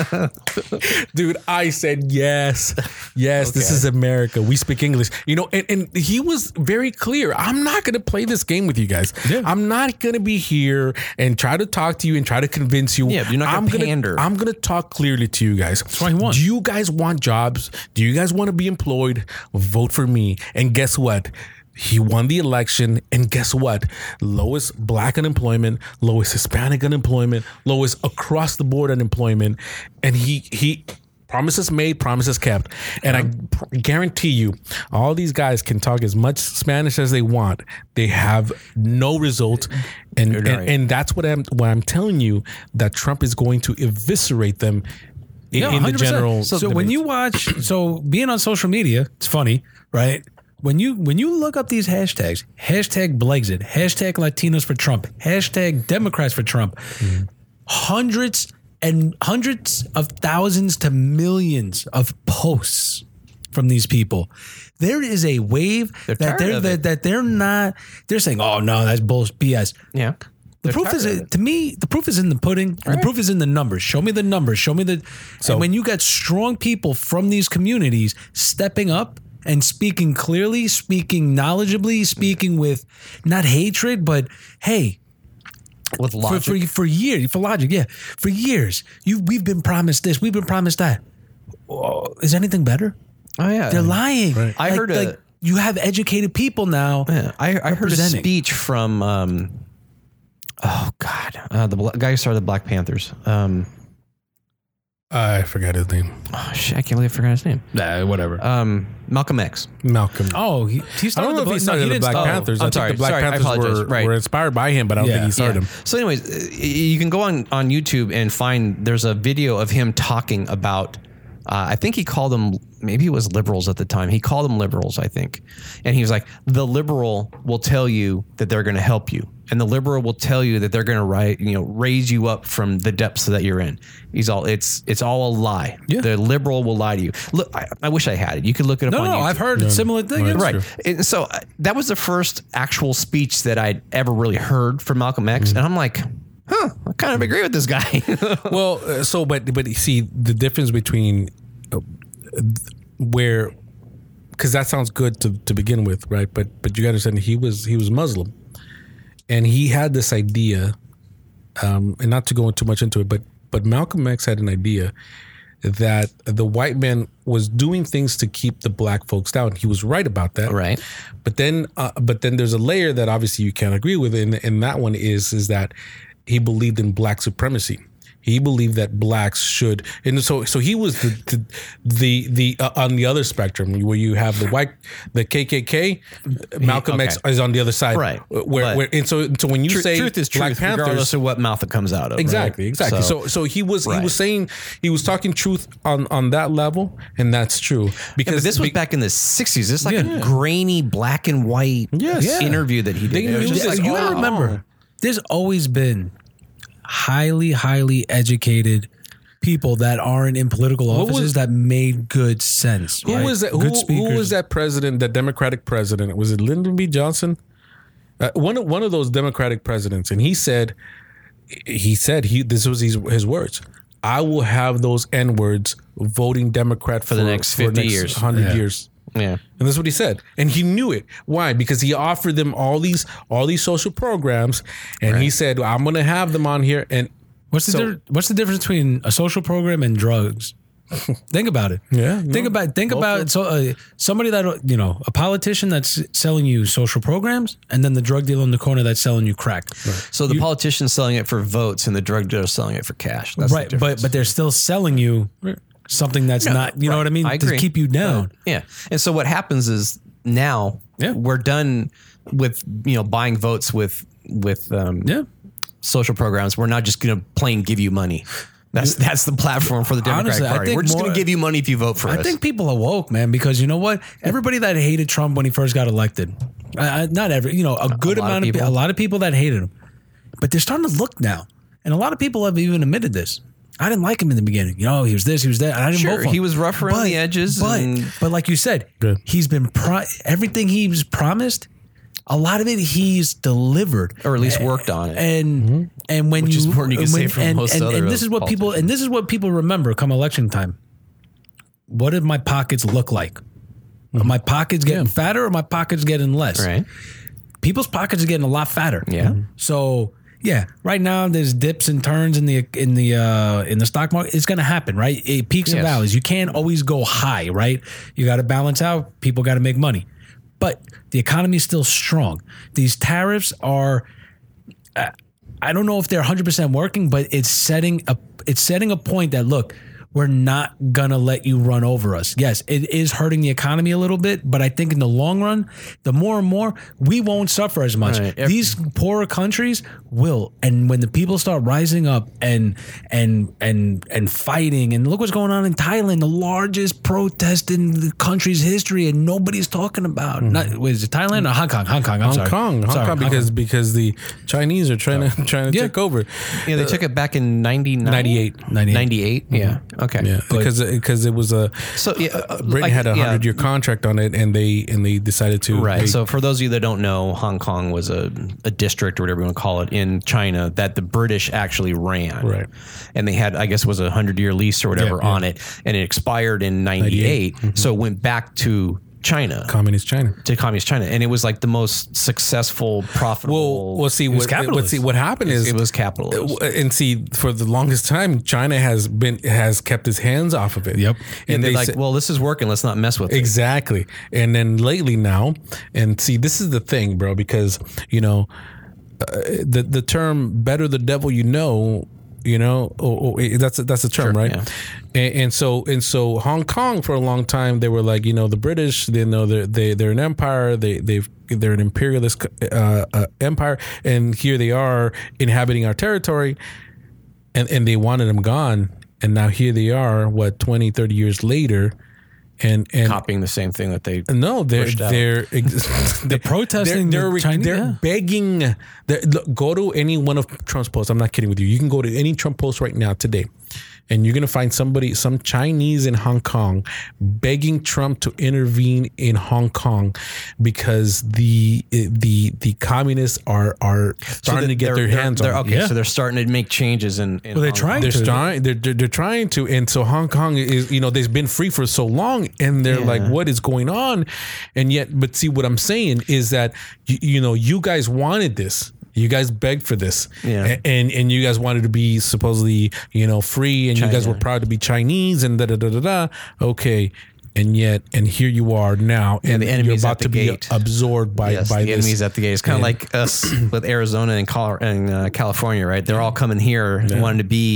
[SPEAKER 2] Dude, I said, yes, yes, this
[SPEAKER 3] Okay.
[SPEAKER 2] is America. We speak English. You know, and, and he was very clear. I'm not going to play this game with you guys.
[SPEAKER 4] Yeah.
[SPEAKER 2] I'm not going to be here and try to talk to you and try to convince you.
[SPEAKER 3] Yeah, you're not gonna
[SPEAKER 2] I'm gonna-
[SPEAKER 3] pander.
[SPEAKER 2] I'm going to talk clearly to you guys. That's
[SPEAKER 4] what he wants.
[SPEAKER 2] Do you guys want jobs? Do you guys want to be employed? Vote for me. And guess what? He won the election, and guess what? Lowest black unemployment, lowest Hispanic unemployment, lowest across the board unemployment, and he he promises made, promises kept. And I pr- guarantee you, all these guys can talk as much Spanish as they want. They have no result, and and,
[SPEAKER 3] right.
[SPEAKER 2] and that's what I'm what I'm telling you, that Trump is going to eviscerate them in,
[SPEAKER 4] Yeah,
[SPEAKER 2] in the
[SPEAKER 4] one hundred percent.
[SPEAKER 2] general.
[SPEAKER 4] So, when you watch, so being on social media, it's funny, right? When you when you look up these hashtags, hashtag Blexit, hashtag Latinos for Trump, hashtag Democrats for Trump, hundreds and hundreds of thousands to millions of posts from these people. There is a wave that
[SPEAKER 3] tired
[SPEAKER 4] they're
[SPEAKER 3] of
[SPEAKER 4] that,
[SPEAKER 3] it.
[SPEAKER 4] that they're not. They're saying, "Oh no, that's bullshit, B S."
[SPEAKER 3] yeah.
[SPEAKER 4] The
[SPEAKER 3] They're
[SPEAKER 4] proof
[SPEAKER 3] tired
[SPEAKER 4] is
[SPEAKER 3] of it.
[SPEAKER 4] to me. The proof is in the pudding. And the proof is in the numbers. Show me the numbers. Show me the. So and when you got strong people from these communities stepping up and speaking clearly, speaking knowledgeably, speaking with not hatred, but hey,
[SPEAKER 3] with
[SPEAKER 4] for,
[SPEAKER 3] logic.
[SPEAKER 4] for for years, for logic, yeah, for years, you we've been promised this, we've been promised that. Oh, is anything better?
[SPEAKER 3] oh yeah.
[SPEAKER 4] They're lying.
[SPEAKER 3] I heard a-
[SPEAKER 4] you have educated people now.
[SPEAKER 3] Yeah, I, I heard a
[SPEAKER 4] representing.
[SPEAKER 3] speech from, um, oh God, uh, the bla- guy who started the Black Panthers. Um,
[SPEAKER 2] I forgot his name.
[SPEAKER 3] oh shit, I can't believe I forgot his name.
[SPEAKER 4] Nah, whatever.
[SPEAKER 3] Um, Malcolm X.
[SPEAKER 2] Malcolm.
[SPEAKER 4] oh, he, he
[SPEAKER 2] I
[SPEAKER 4] started
[SPEAKER 2] don't know
[SPEAKER 4] the
[SPEAKER 2] if he
[SPEAKER 4] no,
[SPEAKER 2] started the
[SPEAKER 4] didn't
[SPEAKER 2] Black
[SPEAKER 4] start-
[SPEAKER 2] Panthers.
[SPEAKER 3] I'm
[SPEAKER 2] I think
[SPEAKER 3] sorry,
[SPEAKER 2] the Black
[SPEAKER 3] sorry, I
[SPEAKER 2] Panthers
[SPEAKER 3] apologize.
[SPEAKER 2] were,
[SPEAKER 3] Right.
[SPEAKER 2] were inspired by him, but I don't think he started
[SPEAKER 3] Yeah.
[SPEAKER 2] him.
[SPEAKER 3] So, anyways, uh, you can go on on YouTube and find there's a video of him talking about. Uh, I think he called them, maybe it was liberals at the time. He called them liberals, I think. And he was like, the liberal will tell you that they're going to help you. And the liberal will tell you that they're going to ri- you know, raise you up from the depths that you're in. He's all, it's it's all a lie.
[SPEAKER 4] Yeah.
[SPEAKER 3] The liberal will lie to you. Look, I, I wish I had it. You could look it up
[SPEAKER 4] No,
[SPEAKER 3] on
[SPEAKER 4] no,
[SPEAKER 3] YouTube.
[SPEAKER 4] I've heard similar things.
[SPEAKER 2] Right.
[SPEAKER 3] Right. And so uh, that was the first actual speech that I'd ever really heard from Malcolm X. And I'm like, huh, I kind of agree with this guy.
[SPEAKER 2] Well, uh, so but but you see the difference between uh, where, because that sounds good to, to begin with, right? But but you got to understand he was he was Muslim, and he had this idea, um, and not to go too much into it, but but Malcolm X had an idea that the white man was doing things to keep the black folks down. He was right about that,
[SPEAKER 3] Right.
[SPEAKER 2] But then uh, but then there's a layer that obviously you can't agree with, and and that one is is that he believed in black supremacy. he believed that blacks should, and so so he was the the the, the uh, on the other spectrum where you have the white, the K K K, Malcolm
[SPEAKER 3] okay.
[SPEAKER 2] X is on the other side,
[SPEAKER 3] Right.
[SPEAKER 2] Where,
[SPEAKER 3] But
[SPEAKER 2] where and so so when you
[SPEAKER 3] Tru-
[SPEAKER 2] say
[SPEAKER 3] truth is
[SPEAKER 2] Black
[SPEAKER 3] truth,
[SPEAKER 2] Panthers,
[SPEAKER 3] regardless of what mouth it comes out of.
[SPEAKER 2] exactly,
[SPEAKER 3] right?
[SPEAKER 2] exactly. So, so he was he
[SPEAKER 3] Right.
[SPEAKER 2] was saying he was talking truth on on that level, and that's true
[SPEAKER 3] Yeah,
[SPEAKER 2] because
[SPEAKER 3] but this was
[SPEAKER 2] be-
[SPEAKER 3] back in the sixties. It's like
[SPEAKER 2] Yeah.
[SPEAKER 3] a grainy black and white
[SPEAKER 2] Yes. Yeah.
[SPEAKER 3] interview that he did.
[SPEAKER 2] They
[SPEAKER 3] It was
[SPEAKER 2] knew
[SPEAKER 3] just
[SPEAKER 2] this.
[SPEAKER 3] like,
[SPEAKER 4] you gotta
[SPEAKER 3] oh,
[SPEAKER 4] remember, there's always been highly, highly educated people that aren't in political
[SPEAKER 2] What
[SPEAKER 4] offices
[SPEAKER 2] was-
[SPEAKER 4] that made good sense.
[SPEAKER 2] Who
[SPEAKER 4] right?
[SPEAKER 2] was that?
[SPEAKER 4] Good
[SPEAKER 2] Who, who
[SPEAKER 4] speakers.
[SPEAKER 2] was that president? That Democratic president? Was it Lyndon B. Johnson? Uh, one of one of those Democratic presidents, and he said, he said he this was his, his words. I will have those N words voting Democrat for,
[SPEAKER 3] the next fifty years.
[SPEAKER 2] hundred
[SPEAKER 4] Yeah.
[SPEAKER 2] years.
[SPEAKER 3] Yeah.
[SPEAKER 2] And that's what he said, and he knew it. Why? Because he offered them all these all these social programs, and he said, "I'm going to have them on here." And
[SPEAKER 4] What's the
[SPEAKER 2] So-
[SPEAKER 4] differ- what's the difference between a social program and drugs? Think about it.
[SPEAKER 2] Yeah,
[SPEAKER 4] Think
[SPEAKER 2] no,
[SPEAKER 4] about think
[SPEAKER 2] both
[SPEAKER 4] about
[SPEAKER 2] are-
[SPEAKER 4] so uh, somebody that you know a politician that's selling you social programs, and then the drug dealer in the corner that's selling you crack.
[SPEAKER 3] So the politician's selling it for votes and the drug dealer's selling it for cash. That's
[SPEAKER 4] Right,
[SPEAKER 3] the
[SPEAKER 4] but
[SPEAKER 3] difference.
[SPEAKER 4] but they're still selling you something that's not. You know
[SPEAKER 3] right.
[SPEAKER 4] what I mean?
[SPEAKER 3] I
[SPEAKER 4] To
[SPEAKER 3] agree.
[SPEAKER 4] keep you down.
[SPEAKER 3] Yeah. And so what happens is now
[SPEAKER 4] Yeah.
[SPEAKER 3] we're done with, you know, buying votes with with um,
[SPEAKER 4] Yeah.
[SPEAKER 3] social programs. We're not just going to plain give you money. That's that's the platform for the Democratic
[SPEAKER 4] Honestly, I
[SPEAKER 3] Party.
[SPEAKER 4] think
[SPEAKER 3] We're just going
[SPEAKER 4] more-
[SPEAKER 3] to give you money if you vote for
[SPEAKER 4] I
[SPEAKER 3] us.
[SPEAKER 4] think people are woke, man, because you know what? Everybody that hated Trump when he first got elected, uh, not every, you know, a good
[SPEAKER 3] lot of
[SPEAKER 4] amount of,
[SPEAKER 3] people.
[SPEAKER 4] a lot of people that hated him, but they're starting to look now, and a lot of people have even admitted this. I didn't like him in the beginning. You know, he was this, he was that. And I didn't
[SPEAKER 3] Sure,
[SPEAKER 4] vote for him.
[SPEAKER 3] he was rough around the edges
[SPEAKER 4] But,
[SPEAKER 3] and-
[SPEAKER 4] but like you said,
[SPEAKER 2] Good.
[SPEAKER 4] he's been pro- everything he was promised. A lot of it he's delivered,
[SPEAKER 3] Or at least worked on it.
[SPEAKER 4] and and when
[SPEAKER 3] Which
[SPEAKER 4] you
[SPEAKER 3] is more than you can
[SPEAKER 4] and
[SPEAKER 3] say
[SPEAKER 4] when-
[SPEAKER 3] for
[SPEAKER 4] and,
[SPEAKER 3] most
[SPEAKER 4] and,
[SPEAKER 3] other
[SPEAKER 4] and this is what people and this is what people remember come election time. What did my pockets look like? Are my pockets getting fatter or my pockets getting less?
[SPEAKER 3] Right.
[SPEAKER 4] People's pockets are getting a lot fatter.
[SPEAKER 3] Yeah.
[SPEAKER 4] So yeah, right now there's dips and turns in the in the uh, in the stock market. It's going to happen, right? It peaks and
[SPEAKER 3] Yes.
[SPEAKER 4] valleys. You can't always go high, right? You got to balance out. People got to make money, but the economy is still strong. These tariffs are. Uh, I don't know if they're one hundred percent working, but it's setting a it's setting a point that look. We're not gonna let you run over us. Yes, it is hurting the economy a little bit, but I think in the long run, the more and more we won't suffer as much.
[SPEAKER 3] Right.
[SPEAKER 4] These poorer countries will, and when the people start rising up and and and and fighting, and look what's going on in Thailand, the largest protest in the country's history, and nobody's talking about. Not wait, is it Thailand or Hong Kong? Hong Kong. I'm
[SPEAKER 2] Hong
[SPEAKER 4] sorry.
[SPEAKER 2] Kong, Hong
[SPEAKER 4] Sorry,
[SPEAKER 2] Kong, because because the Chinese are trying to trying to
[SPEAKER 4] Yeah.
[SPEAKER 2] take over.
[SPEAKER 3] Yeah, they took it back in ninety-nine
[SPEAKER 2] ninety-eight.
[SPEAKER 4] ninety-eight.
[SPEAKER 3] ninety-eight. Yeah. Okay.
[SPEAKER 2] Yeah, because because it was a
[SPEAKER 3] So yeah, uh,
[SPEAKER 2] Britain
[SPEAKER 3] like,
[SPEAKER 2] had a
[SPEAKER 3] yeah.
[SPEAKER 2] hundred year contract on it, and they and they decided to
[SPEAKER 3] Right.
[SPEAKER 2] hey,
[SPEAKER 3] So for those of you that don't know, Hong Kong was a, a district or whatever you want to call it in China that the British actually ran.
[SPEAKER 2] Right.
[SPEAKER 3] And they had, I guess, it was a hundred year lease or whatever
[SPEAKER 2] Yeah, yeah.
[SPEAKER 3] on it, and it expired in ninety-eight. So it went back to China.
[SPEAKER 2] communist China.
[SPEAKER 3] to communist China, and it was like the most successful, profitable.
[SPEAKER 2] Well, well, see
[SPEAKER 4] was
[SPEAKER 2] what, what
[SPEAKER 4] capitalist.
[SPEAKER 2] see what happened is
[SPEAKER 3] it was capitalist.
[SPEAKER 2] and see for the longest time China has been has kept his hands off of it.
[SPEAKER 4] Yep.
[SPEAKER 3] and
[SPEAKER 2] and
[SPEAKER 3] they're
[SPEAKER 2] they
[SPEAKER 3] like,
[SPEAKER 2] said-
[SPEAKER 3] well, this is working. Let's not mess with it.
[SPEAKER 2] Exactly. And then lately now, and see, this is the thing, bro, because, you know, uh, the the term better the devil you know, you know, oh, oh, that's a, that's a term,
[SPEAKER 3] Sure,
[SPEAKER 2] right?
[SPEAKER 3] yeah.
[SPEAKER 2] And, and so and so Hong Kong for a long time, they were like, you know, the British, they know they're, they, they're an empire. They, they've, they're an imperialist uh, uh, empire. And here they are inhabiting our territory, and, and they wanted them gone. And now here they are, what, twenty, thirty years later, and and
[SPEAKER 3] Copying the same thing that they.
[SPEAKER 2] no, they're
[SPEAKER 3] pushed out.
[SPEAKER 2] they're ex-
[SPEAKER 4] They're protesting
[SPEAKER 2] They're,
[SPEAKER 4] the
[SPEAKER 2] they're,
[SPEAKER 4] Chinese-
[SPEAKER 2] they're
[SPEAKER 4] yeah.
[SPEAKER 2] begging. They're, look, go to any one of Trump's posts. I'm not kidding with you. You can go to any Trump post right now today, and you're gonna find somebody, some Chinese in Hong Kong, begging Trump to intervene in Hong Kong because the the the communists are are starting to get
[SPEAKER 3] They're-
[SPEAKER 2] their
[SPEAKER 3] they're-
[SPEAKER 2] hands
[SPEAKER 3] they're-
[SPEAKER 2] on. it.
[SPEAKER 3] Okay,
[SPEAKER 4] Yeah.
[SPEAKER 3] so they're starting to make changes in. in
[SPEAKER 4] Well, they're
[SPEAKER 3] Hong
[SPEAKER 4] trying
[SPEAKER 3] Kong.
[SPEAKER 2] They're
[SPEAKER 4] to.
[SPEAKER 2] trying. They're, they're they're trying to, and so Hong Kong is, you know, they've been free for so long, and they're like, what is going on? And yet, but see, what I'm saying is that you, you know, you guys wanted this. You guys begged for this,
[SPEAKER 3] Yeah.
[SPEAKER 2] A- and and you guys wanted to be supposedly, you know, free, and you guys
[SPEAKER 3] China.
[SPEAKER 2] were proud to be Chinese, and da da da da da. Okay, and yet, and here you are now, and
[SPEAKER 3] the
[SPEAKER 2] you're
[SPEAKER 3] enemy's
[SPEAKER 2] about
[SPEAKER 3] at the
[SPEAKER 2] to be
[SPEAKER 3] gate.
[SPEAKER 2] absorbed by
[SPEAKER 3] Yes,
[SPEAKER 2] by
[SPEAKER 3] the
[SPEAKER 2] this.
[SPEAKER 3] enemies at the gate. It's kind of
[SPEAKER 2] Yeah.
[SPEAKER 3] like us with Arizona and, Col- and uh, California, right? They're all coming here wanting to be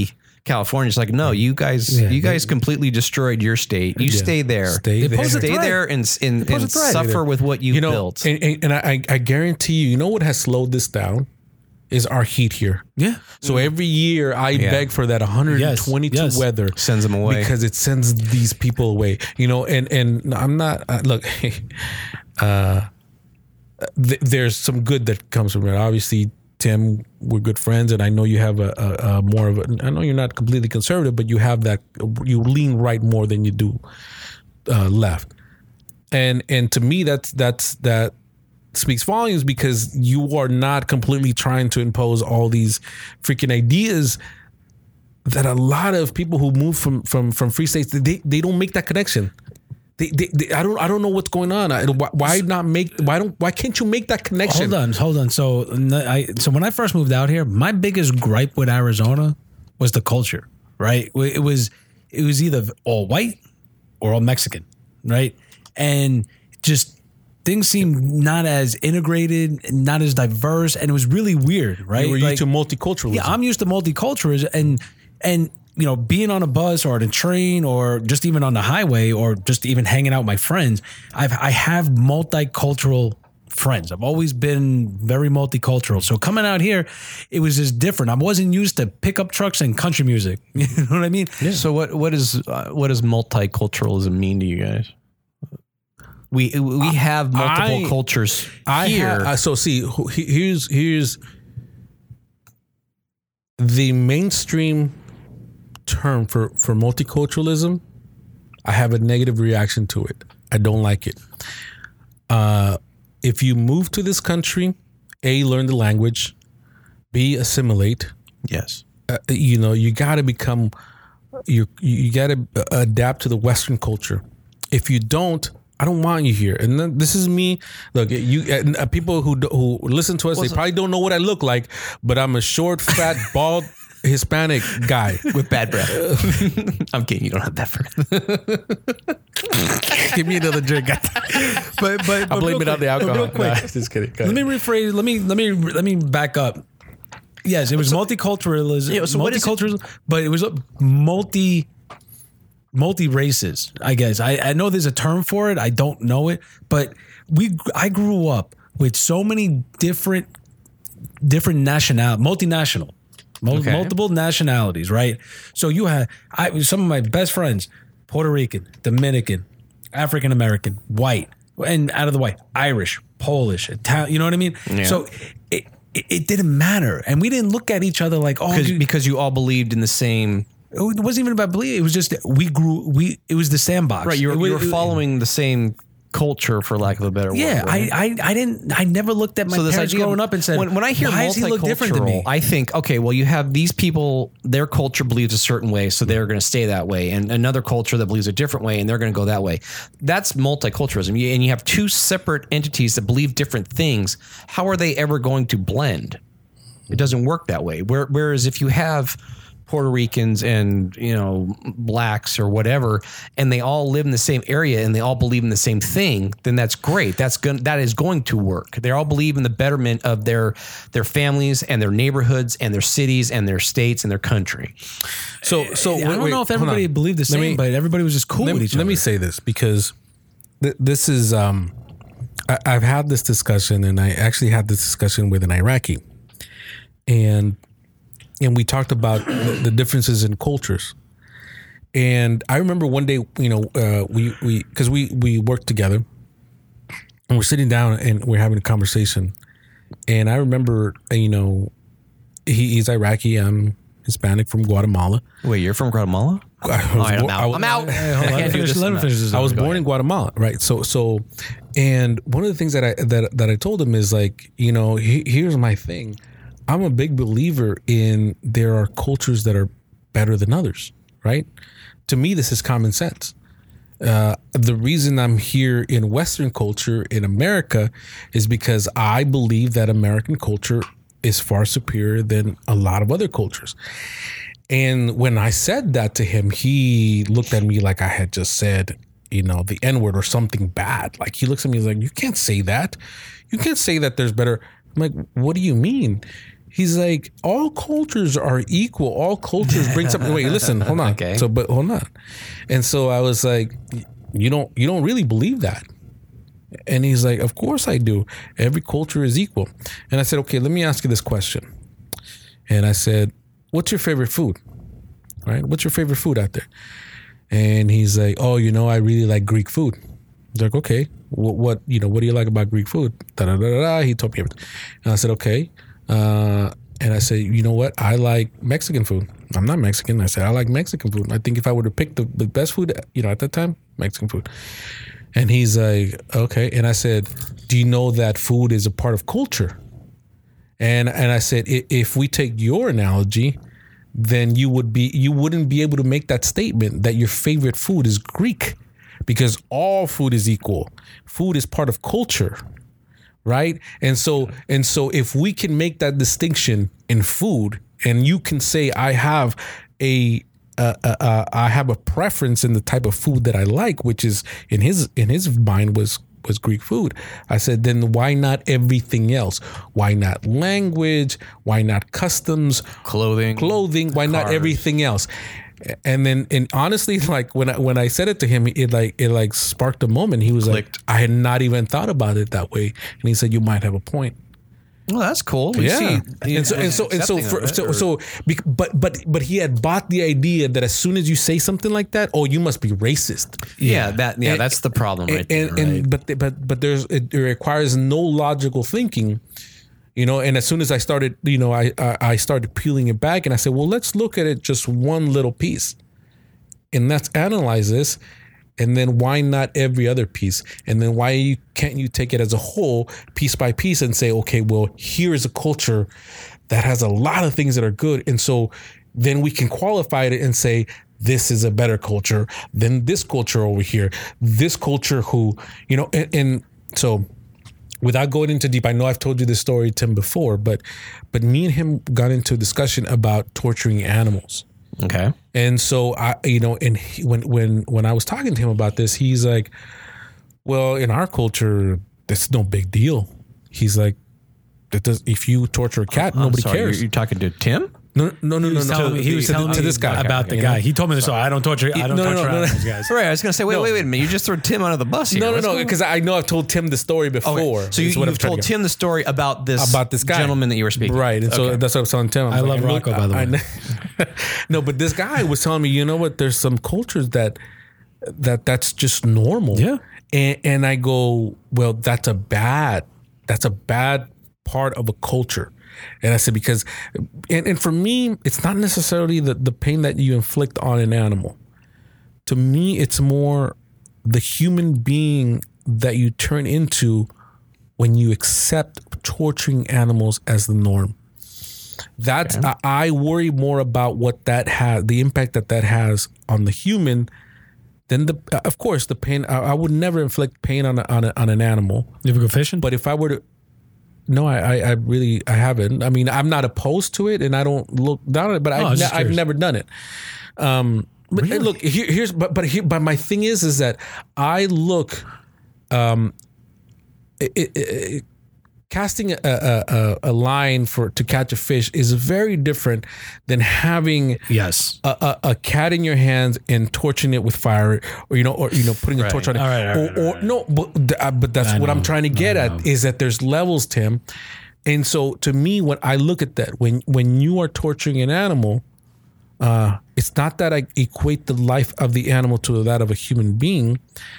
[SPEAKER 3] California. It's like, no, you guys,
[SPEAKER 4] Yeah,
[SPEAKER 3] you guys
[SPEAKER 4] they-
[SPEAKER 3] completely destroyed your state. You
[SPEAKER 4] Yeah.
[SPEAKER 3] stay there.
[SPEAKER 2] Stay
[SPEAKER 3] Stay
[SPEAKER 2] there.
[SPEAKER 4] pose a
[SPEAKER 3] Stay
[SPEAKER 4] threat.
[SPEAKER 3] there and and,
[SPEAKER 4] pose a
[SPEAKER 3] and
[SPEAKER 4] threat.
[SPEAKER 3] suffer with what you,
[SPEAKER 2] You know,
[SPEAKER 3] built.
[SPEAKER 2] and, and, and I, I guarantee you, you know what has slowed this down is our heat here.
[SPEAKER 4] Yeah.
[SPEAKER 2] So every year I beg for that one hundred twenty-two
[SPEAKER 4] Yes, yes.
[SPEAKER 2] weather
[SPEAKER 3] Sends them away.
[SPEAKER 2] because it sends these people away. You know, and and I'm not uh, look. uh, th- there's some good that comes from it. Obviously, Tim, we're good friends, and I know you have a, a, a more of a. I know you're not completely conservative, but you have that. You lean right more than you do uh, left, and and to me, that's that's that. speaks volumes because you are not completely trying to impose all these freaking ideas that a lot of people who move from from from free states they they don't make that connection. They, they, they I don't I don't know what's going on. I, why, why not make why don't why can't you make that connection?
[SPEAKER 4] Hold on, hold on. So I so when I first moved out here, my biggest gripe with Arizona was the culture, right? It was it was either all white or all Mexican, right? And just things seemed not as integrated, not as diverse, and it was really weird, right?
[SPEAKER 2] You were
[SPEAKER 4] Like,
[SPEAKER 2] used to multiculturalism.
[SPEAKER 4] yeah, I'm used to multiculturalism, and and you know, being on a bus or on a train or just even on the highway or just even hanging out with my friends, I've I have multicultural friends. I've always been very multicultural. So coming out here, it was just different. I wasn't used to pickup trucks and country music. You know what I mean?
[SPEAKER 3] So what what is uh, what does multiculturalism mean to you guys? We we have multiple
[SPEAKER 2] I-
[SPEAKER 3] cultures
[SPEAKER 2] I
[SPEAKER 3] here.
[SPEAKER 2] ha- uh, so see who- he- here's here's the mainstream term for for multiculturalism. I have a negative reaction to it. I don't like it. Uh, if you move to this country, A, learn the language, B, assimilate.
[SPEAKER 3] yes.
[SPEAKER 2] Uh, you know, you got to become you you got to adapt to the Western culture. If you don't, I don't want you here. And then this is me. Look, you uh, people who who listen to us, they probably don't know what I look like, but I'm a short, fat, bald Hispanic guy
[SPEAKER 3] With bad breath. I'm kidding. You don't have that for.
[SPEAKER 2] Give me another drink.
[SPEAKER 4] But but,
[SPEAKER 2] I blame
[SPEAKER 4] real
[SPEAKER 2] it on the
[SPEAKER 4] quick,
[SPEAKER 2] alcohol.
[SPEAKER 4] real quick.
[SPEAKER 2] Nah, just kidding. Go
[SPEAKER 4] Let
[SPEAKER 2] ahead.
[SPEAKER 4] me rephrase. Let me let me let me back up. Yes, it was multiculturalism.
[SPEAKER 3] Yeah, so what is it-
[SPEAKER 4] multiculturalism, but it was a multi multi races. I guess I, I know there's a term for it. I don't know it, but we I grew up with so many different different national multinational. Mul-
[SPEAKER 3] Okay.
[SPEAKER 4] Multiple nationalities, right? So you had I some of my best friends, Puerto Rican, Dominican, African American, white, and out of the white, Irish, Polish, Italian. You know what I mean?
[SPEAKER 3] Yeah.
[SPEAKER 4] So it, it it didn't matter, and we didn't look at each other like, oh,
[SPEAKER 3] Because
[SPEAKER 4] dude,
[SPEAKER 3] because you all believed in the same.
[SPEAKER 4] it wasn't even about belief. It was just we grew. We it was the sandbox.
[SPEAKER 3] Right. You were,
[SPEAKER 4] It was-
[SPEAKER 3] you were
[SPEAKER 4] it-
[SPEAKER 3] following the same culture, for lack of a better
[SPEAKER 4] Yeah,
[SPEAKER 3] word. right?
[SPEAKER 4] I, I I didn't. I never looked at my
[SPEAKER 3] So this
[SPEAKER 4] parents
[SPEAKER 3] idea of-
[SPEAKER 4] growing up and said,
[SPEAKER 3] when, when I hear
[SPEAKER 4] why does he look different to me?
[SPEAKER 3] multicultural, I think, okay, well, you have these people, their culture believes a certain way, so they're going to stay that way, and another culture that believes a different way, and they're going to go that way. That's multiculturalism. You- And you have two separate entities that believe different things. How are they ever going to blend? It doesn't work that way. Where, whereas if you have Puerto Ricans and, you know, blacks or whatever, and they all live in the same area and they all believe in the same thing, then that's great. That's going that is going to work. They all believe in the betterment of their their families and their neighborhoods and their cities and their states and their country.
[SPEAKER 2] So so
[SPEAKER 4] I
[SPEAKER 2] wait,
[SPEAKER 4] don't
[SPEAKER 2] wait,
[SPEAKER 4] know if
[SPEAKER 2] hold
[SPEAKER 4] everybody
[SPEAKER 2] on.
[SPEAKER 4] believed the
[SPEAKER 2] Let
[SPEAKER 4] same,
[SPEAKER 2] me-
[SPEAKER 4] but everybody was just cool
[SPEAKER 2] let,
[SPEAKER 4] with
[SPEAKER 2] me-
[SPEAKER 4] each
[SPEAKER 2] let
[SPEAKER 4] other.
[SPEAKER 2] me say this because th- this is um I, I've had this discussion, and I actually had this discussion with an Iraqi, and and we talked about the, the differences in cultures. And I remember one day, you know, uh, we we because we we worked together, and we're sitting down and we're having a conversation, and I remember, you know, he, he's Iraqi, I'm Hispanic from Guatemala.
[SPEAKER 3] Wait, you're from Guatemala?
[SPEAKER 2] I was
[SPEAKER 3] All right,
[SPEAKER 2] bo-
[SPEAKER 3] I'm out.
[SPEAKER 2] I was-
[SPEAKER 3] I'm out.
[SPEAKER 4] Hey, hold on,
[SPEAKER 3] I
[SPEAKER 4] let
[SPEAKER 3] can't
[SPEAKER 4] me
[SPEAKER 3] do
[SPEAKER 4] finish-
[SPEAKER 3] this.
[SPEAKER 4] let me finish this
[SPEAKER 2] I
[SPEAKER 4] up.
[SPEAKER 2] was
[SPEAKER 4] Go
[SPEAKER 2] born in Guatemala, right? So, so, and one of the things that I that that I told him is like, you know, he, here's my thing. I'm a big believer in there are cultures that are better than others, right? To me, this is common sense. Uh, the reason I'm here in Western culture in America is because I believe that American culture is far superior than a lot of other cultures. And when I said that to him, he looked at me like I had just said, you know, the N-word or something bad. Like he looks at me like, you can't say that. You can't say that there's better. I'm like, what do you mean? He's like, all cultures are equal. All cultures bring something. Wait, listen, hold on.
[SPEAKER 3] Okay.
[SPEAKER 2] So, but hold on. And so I was like, you don't, you don't really believe that. And he's like, of course I do. Every culture is equal. And I said, okay, let me ask you this question. And I said, what's your favorite food? Right? What's your favorite food out there? And he's like, oh, you know, I really like Greek food. I was like, okay, what, what, you know, what do you like about Greek food? Da, da, da, da, da. He told me everything. And I said, okay. Uh, and I said, you know what? I like Mexican food. I'm not Mexican. I said, I like Mexican food. I think if I were to pick the, the best food, you know, at that time, Mexican food. And he's like, okay. And I said, do you know that food is a part of culture? And and I said, if we take your analogy, then you would be you wouldn't be able to make that statement that your favorite food is Greek, because all food is equal. Food is part of culture. Right. And so and so if we can make that distinction in food, and you can say I have a uh, uh, uh, I have a preference in the type of food that I like, which is in his in his mind was was Greek food. I said, then why not everything else? Why not language? Why not customs?
[SPEAKER 3] Clothing.
[SPEAKER 2] Clothing. Why not
[SPEAKER 3] cars.
[SPEAKER 2] everything else? And then, and honestly, like when I, when I said it to him, it like it like sparked a moment. He was
[SPEAKER 3] Clicked.
[SPEAKER 2] like, I had not even thought about it that way. And he said, you might have a point.
[SPEAKER 3] Well, that's cool. We
[SPEAKER 2] Yeah,
[SPEAKER 3] see-
[SPEAKER 2] and so and so and so
[SPEAKER 3] accepting
[SPEAKER 2] for,
[SPEAKER 3] of it,
[SPEAKER 2] so
[SPEAKER 3] or-
[SPEAKER 2] so, bec- but but but he had bought the idea that as soon as you say something like that, oh, you must be racist.
[SPEAKER 3] yeah, that yeah,
[SPEAKER 2] And-
[SPEAKER 3] that's the problem right
[SPEAKER 2] and,
[SPEAKER 3] there.
[SPEAKER 2] and
[SPEAKER 3] right?
[SPEAKER 2] but but but there's it requires no logical thinking, you know. And as soon as I started, you know, I, I I started peeling it back, and I said, well, let's look at it just one little piece, and let's analyze this. And then why not every other piece? And then why you, can't you take it as a whole, piece by piece, and say, okay, well, here is a culture that has a lot of things that are good. And so then we can qualify it and say, this is a better culture than this culture over here. This culture who, you know, and, and so without going into deep, I know I've told you this story, Tim, before, but but me and him got into a discussion about torturing animals.
[SPEAKER 3] okay.
[SPEAKER 2] And so I, you know, and he, when when when I was talking to him about this, he's like, "Well, in our culture, that's no big deal." He's like, "That does if you torture a cat,
[SPEAKER 3] I'm
[SPEAKER 2] nobody
[SPEAKER 3] sorry,
[SPEAKER 2] cares."
[SPEAKER 3] You're, you're talking to Tim?
[SPEAKER 2] No, no, no,
[SPEAKER 4] He
[SPEAKER 2] no,
[SPEAKER 4] was
[SPEAKER 2] no.
[SPEAKER 4] telling me, he was
[SPEAKER 2] to,
[SPEAKER 4] telling
[SPEAKER 2] to
[SPEAKER 4] me
[SPEAKER 2] this guy
[SPEAKER 4] about the
[SPEAKER 2] you
[SPEAKER 4] guy.
[SPEAKER 2] know?
[SPEAKER 4] He told me this. So I don't torture. I don't
[SPEAKER 2] No, no,
[SPEAKER 4] torture
[SPEAKER 2] no, no.
[SPEAKER 4] animals, guys.
[SPEAKER 3] Right. I was gonna say, wait,
[SPEAKER 2] No.
[SPEAKER 3] wait, wait a minute. You just threw Tim under the bus here.
[SPEAKER 2] No, no,
[SPEAKER 3] What's
[SPEAKER 2] no,
[SPEAKER 3] going on?
[SPEAKER 2] because I know I've told Tim the story before.
[SPEAKER 3] Okay. So you,
[SPEAKER 2] is what I'm
[SPEAKER 3] you've
[SPEAKER 2] trying
[SPEAKER 3] told
[SPEAKER 2] to get.
[SPEAKER 3] Tim the story about this
[SPEAKER 2] about this guy,
[SPEAKER 3] gentleman that you were speaking,
[SPEAKER 2] right? And so
[SPEAKER 3] Okay.
[SPEAKER 2] that's what I was telling Tim. I'm
[SPEAKER 4] I love
[SPEAKER 2] know-
[SPEAKER 4] Rocco, by the
[SPEAKER 2] I-
[SPEAKER 4] way.
[SPEAKER 2] I- no, but this guy was telling me, you know what? There's some cultures that that that's just normal.
[SPEAKER 4] Yeah.
[SPEAKER 2] And, and I go, well, that's a bad, that's a bad part of a culture. And I said, because, and, and for me, it's not necessarily the, the pain that you inflict on an animal. To me, it's more the human being that you turn into when you accept torturing animals as the norm. That's, I, I worry more about what that has, the impact that that has on the human. Then the, of course, the pain. I, I would never inflict pain on a, on a, on an animal.
[SPEAKER 4] You ever go fishing?
[SPEAKER 2] But if I were to, no, I, I, I really, I haven't. I mean, I'm not opposed to it, and I don't look down on it. But
[SPEAKER 4] Oh, I
[SPEAKER 2] I've,
[SPEAKER 4] was
[SPEAKER 2] ne-
[SPEAKER 4] just
[SPEAKER 2] I've
[SPEAKER 4] curious.
[SPEAKER 2] never done it. Um, but hey, look, here, here's, but but here, but my thing is, is that I look, um, it, it, it, casting a, a, a, a line for to catch a fish is very different than having
[SPEAKER 4] yes.
[SPEAKER 2] a, a, a cat in your hands and torching it with fire, or you know, or you know, putting a torch on it.
[SPEAKER 4] All right, all right,
[SPEAKER 2] or,
[SPEAKER 4] all
[SPEAKER 2] or no, but th- uh, but that's
[SPEAKER 4] I
[SPEAKER 2] what I'm
[SPEAKER 4] know.
[SPEAKER 2] trying to get
[SPEAKER 4] I
[SPEAKER 2] at
[SPEAKER 4] know.
[SPEAKER 2] is that there's levels, Tim. And so to me, when I look at that, when when you are torturing an animal, uh, it's not that I equate the life of the animal to that of a human being.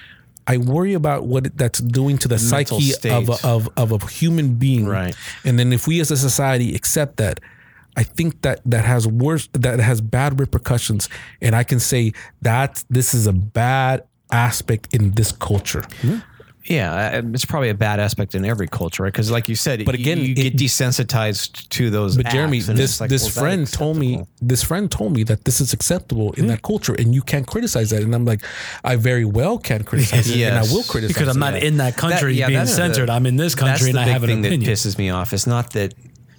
[SPEAKER 2] I worry about what it- that's doing to the,
[SPEAKER 3] mental
[SPEAKER 2] psyche
[SPEAKER 3] state.
[SPEAKER 2] of a, of of a human being.
[SPEAKER 3] Right.
[SPEAKER 2] And then if we as a society accept that, I think that that has worse, that has bad repercussions. And I can say that this is a bad aspect in this culture.
[SPEAKER 3] Yeah, uh, it's probably a bad aspect in every culture, right? Because, like you said,
[SPEAKER 2] But again,
[SPEAKER 3] you, you
[SPEAKER 2] it-
[SPEAKER 3] get desensitized to those.
[SPEAKER 2] But Jeremy,
[SPEAKER 3] acts, and
[SPEAKER 2] this
[SPEAKER 3] it's like,
[SPEAKER 2] this
[SPEAKER 3] well, is that
[SPEAKER 2] friend told me
[SPEAKER 3] acceptable?
[SPEAKER 2] this friend told me that this is acceptable in that culture, and you can't criticize that. And I'm like, I very well can criticize it, and I
[SPEAKER 3] Yes.
[SPEAKER 2] will criticize
[SPEAKER 4] Because I'm
[SPEAKER 2] it.
[SPEAKER 4] not in that country
[SPEAKER 3] That- yeah,
[SPEAKER 4] being
[SPEAKER 3] that's the-
[SPEAKER 4] censored. I'm in this country and
[SPEAKER 3] that's
[SPEAKER 4] I
[SPEAKER 3] the
[SPEAKER 4] have
[SPEAKER 3] big
[SPEAKER 4] an
[SPEAKER 3] thing
[SPEAKER 4] opinion.
[SPEAKER 3] that pisses me off. It's not that.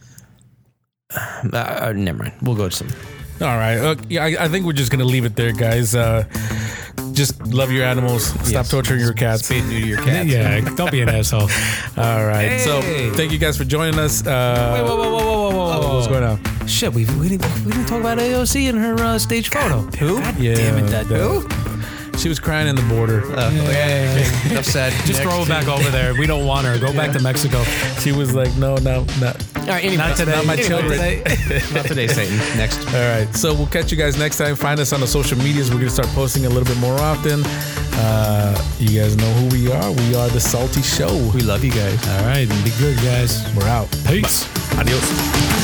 [SPEAKER 3] Uh, uh, never mind. We'll go to some.
[SPEAKER 2] All right, uh, yeah, I, I think we're just gonna leave it there, guys. Uh, just love your animals. Stop
[SPEAKER 3] Yes.
[SPEAKER 2] torturing your cats.
[SPEAKER 3] Spay neuter your cats.
[SPEAKER 4] Yeah, don't be an asshole.
[SPEAKER 2] All right,
[SPEAKER 3] Hey.
[SPEAKER 2] so thank you guys for joining us. Uh,
[SPEAKER 4] Whoa, whoa, whoa, whoa, whoa, whoa, whoa.
[SPEAKER 2] What's going on?
[SPEAKER 4] Shit, we, we, didn't, we didn't talk about A O C in her uh, stage photo.
[SPEAKER 3] Who?
[SPEAKER 2] Yeah,
[SPEAKER 4] Damn it, that
[SPEAKER 2] who? She was crying in the border.
[SPEAKER 3] Uh, yeah. Enough said.
[SPEAKER 4] Just throw her back over there. We don't want her. Go back to Mexico.
[SPEAKER 2] She was like, no, no, no.
[SPEAKER 3] All right, anyway,
[SPEAKER 4] Not today.
[SPEAKER 2] Not my
[SPEAKER 4] Anyway,
[SPEAKER 2] children.
[SPEAKER 4] today-
[SPEAKER 3] Not today, Satan. Next.
[SPEAKER 2] All right. So we'll catch you guys next time. Find us on the social medias. We're going to start posting a little bit more often. Uh, you guys know who we are. We are The Salty Show.
[SPEAKER 3] We love you guys.
[SPEAKER 4] All right, and be good, guys.
[SPEAKER 2] We're out.
[SPEAKER 4] Peace.
[SPEAKER 3] Adios.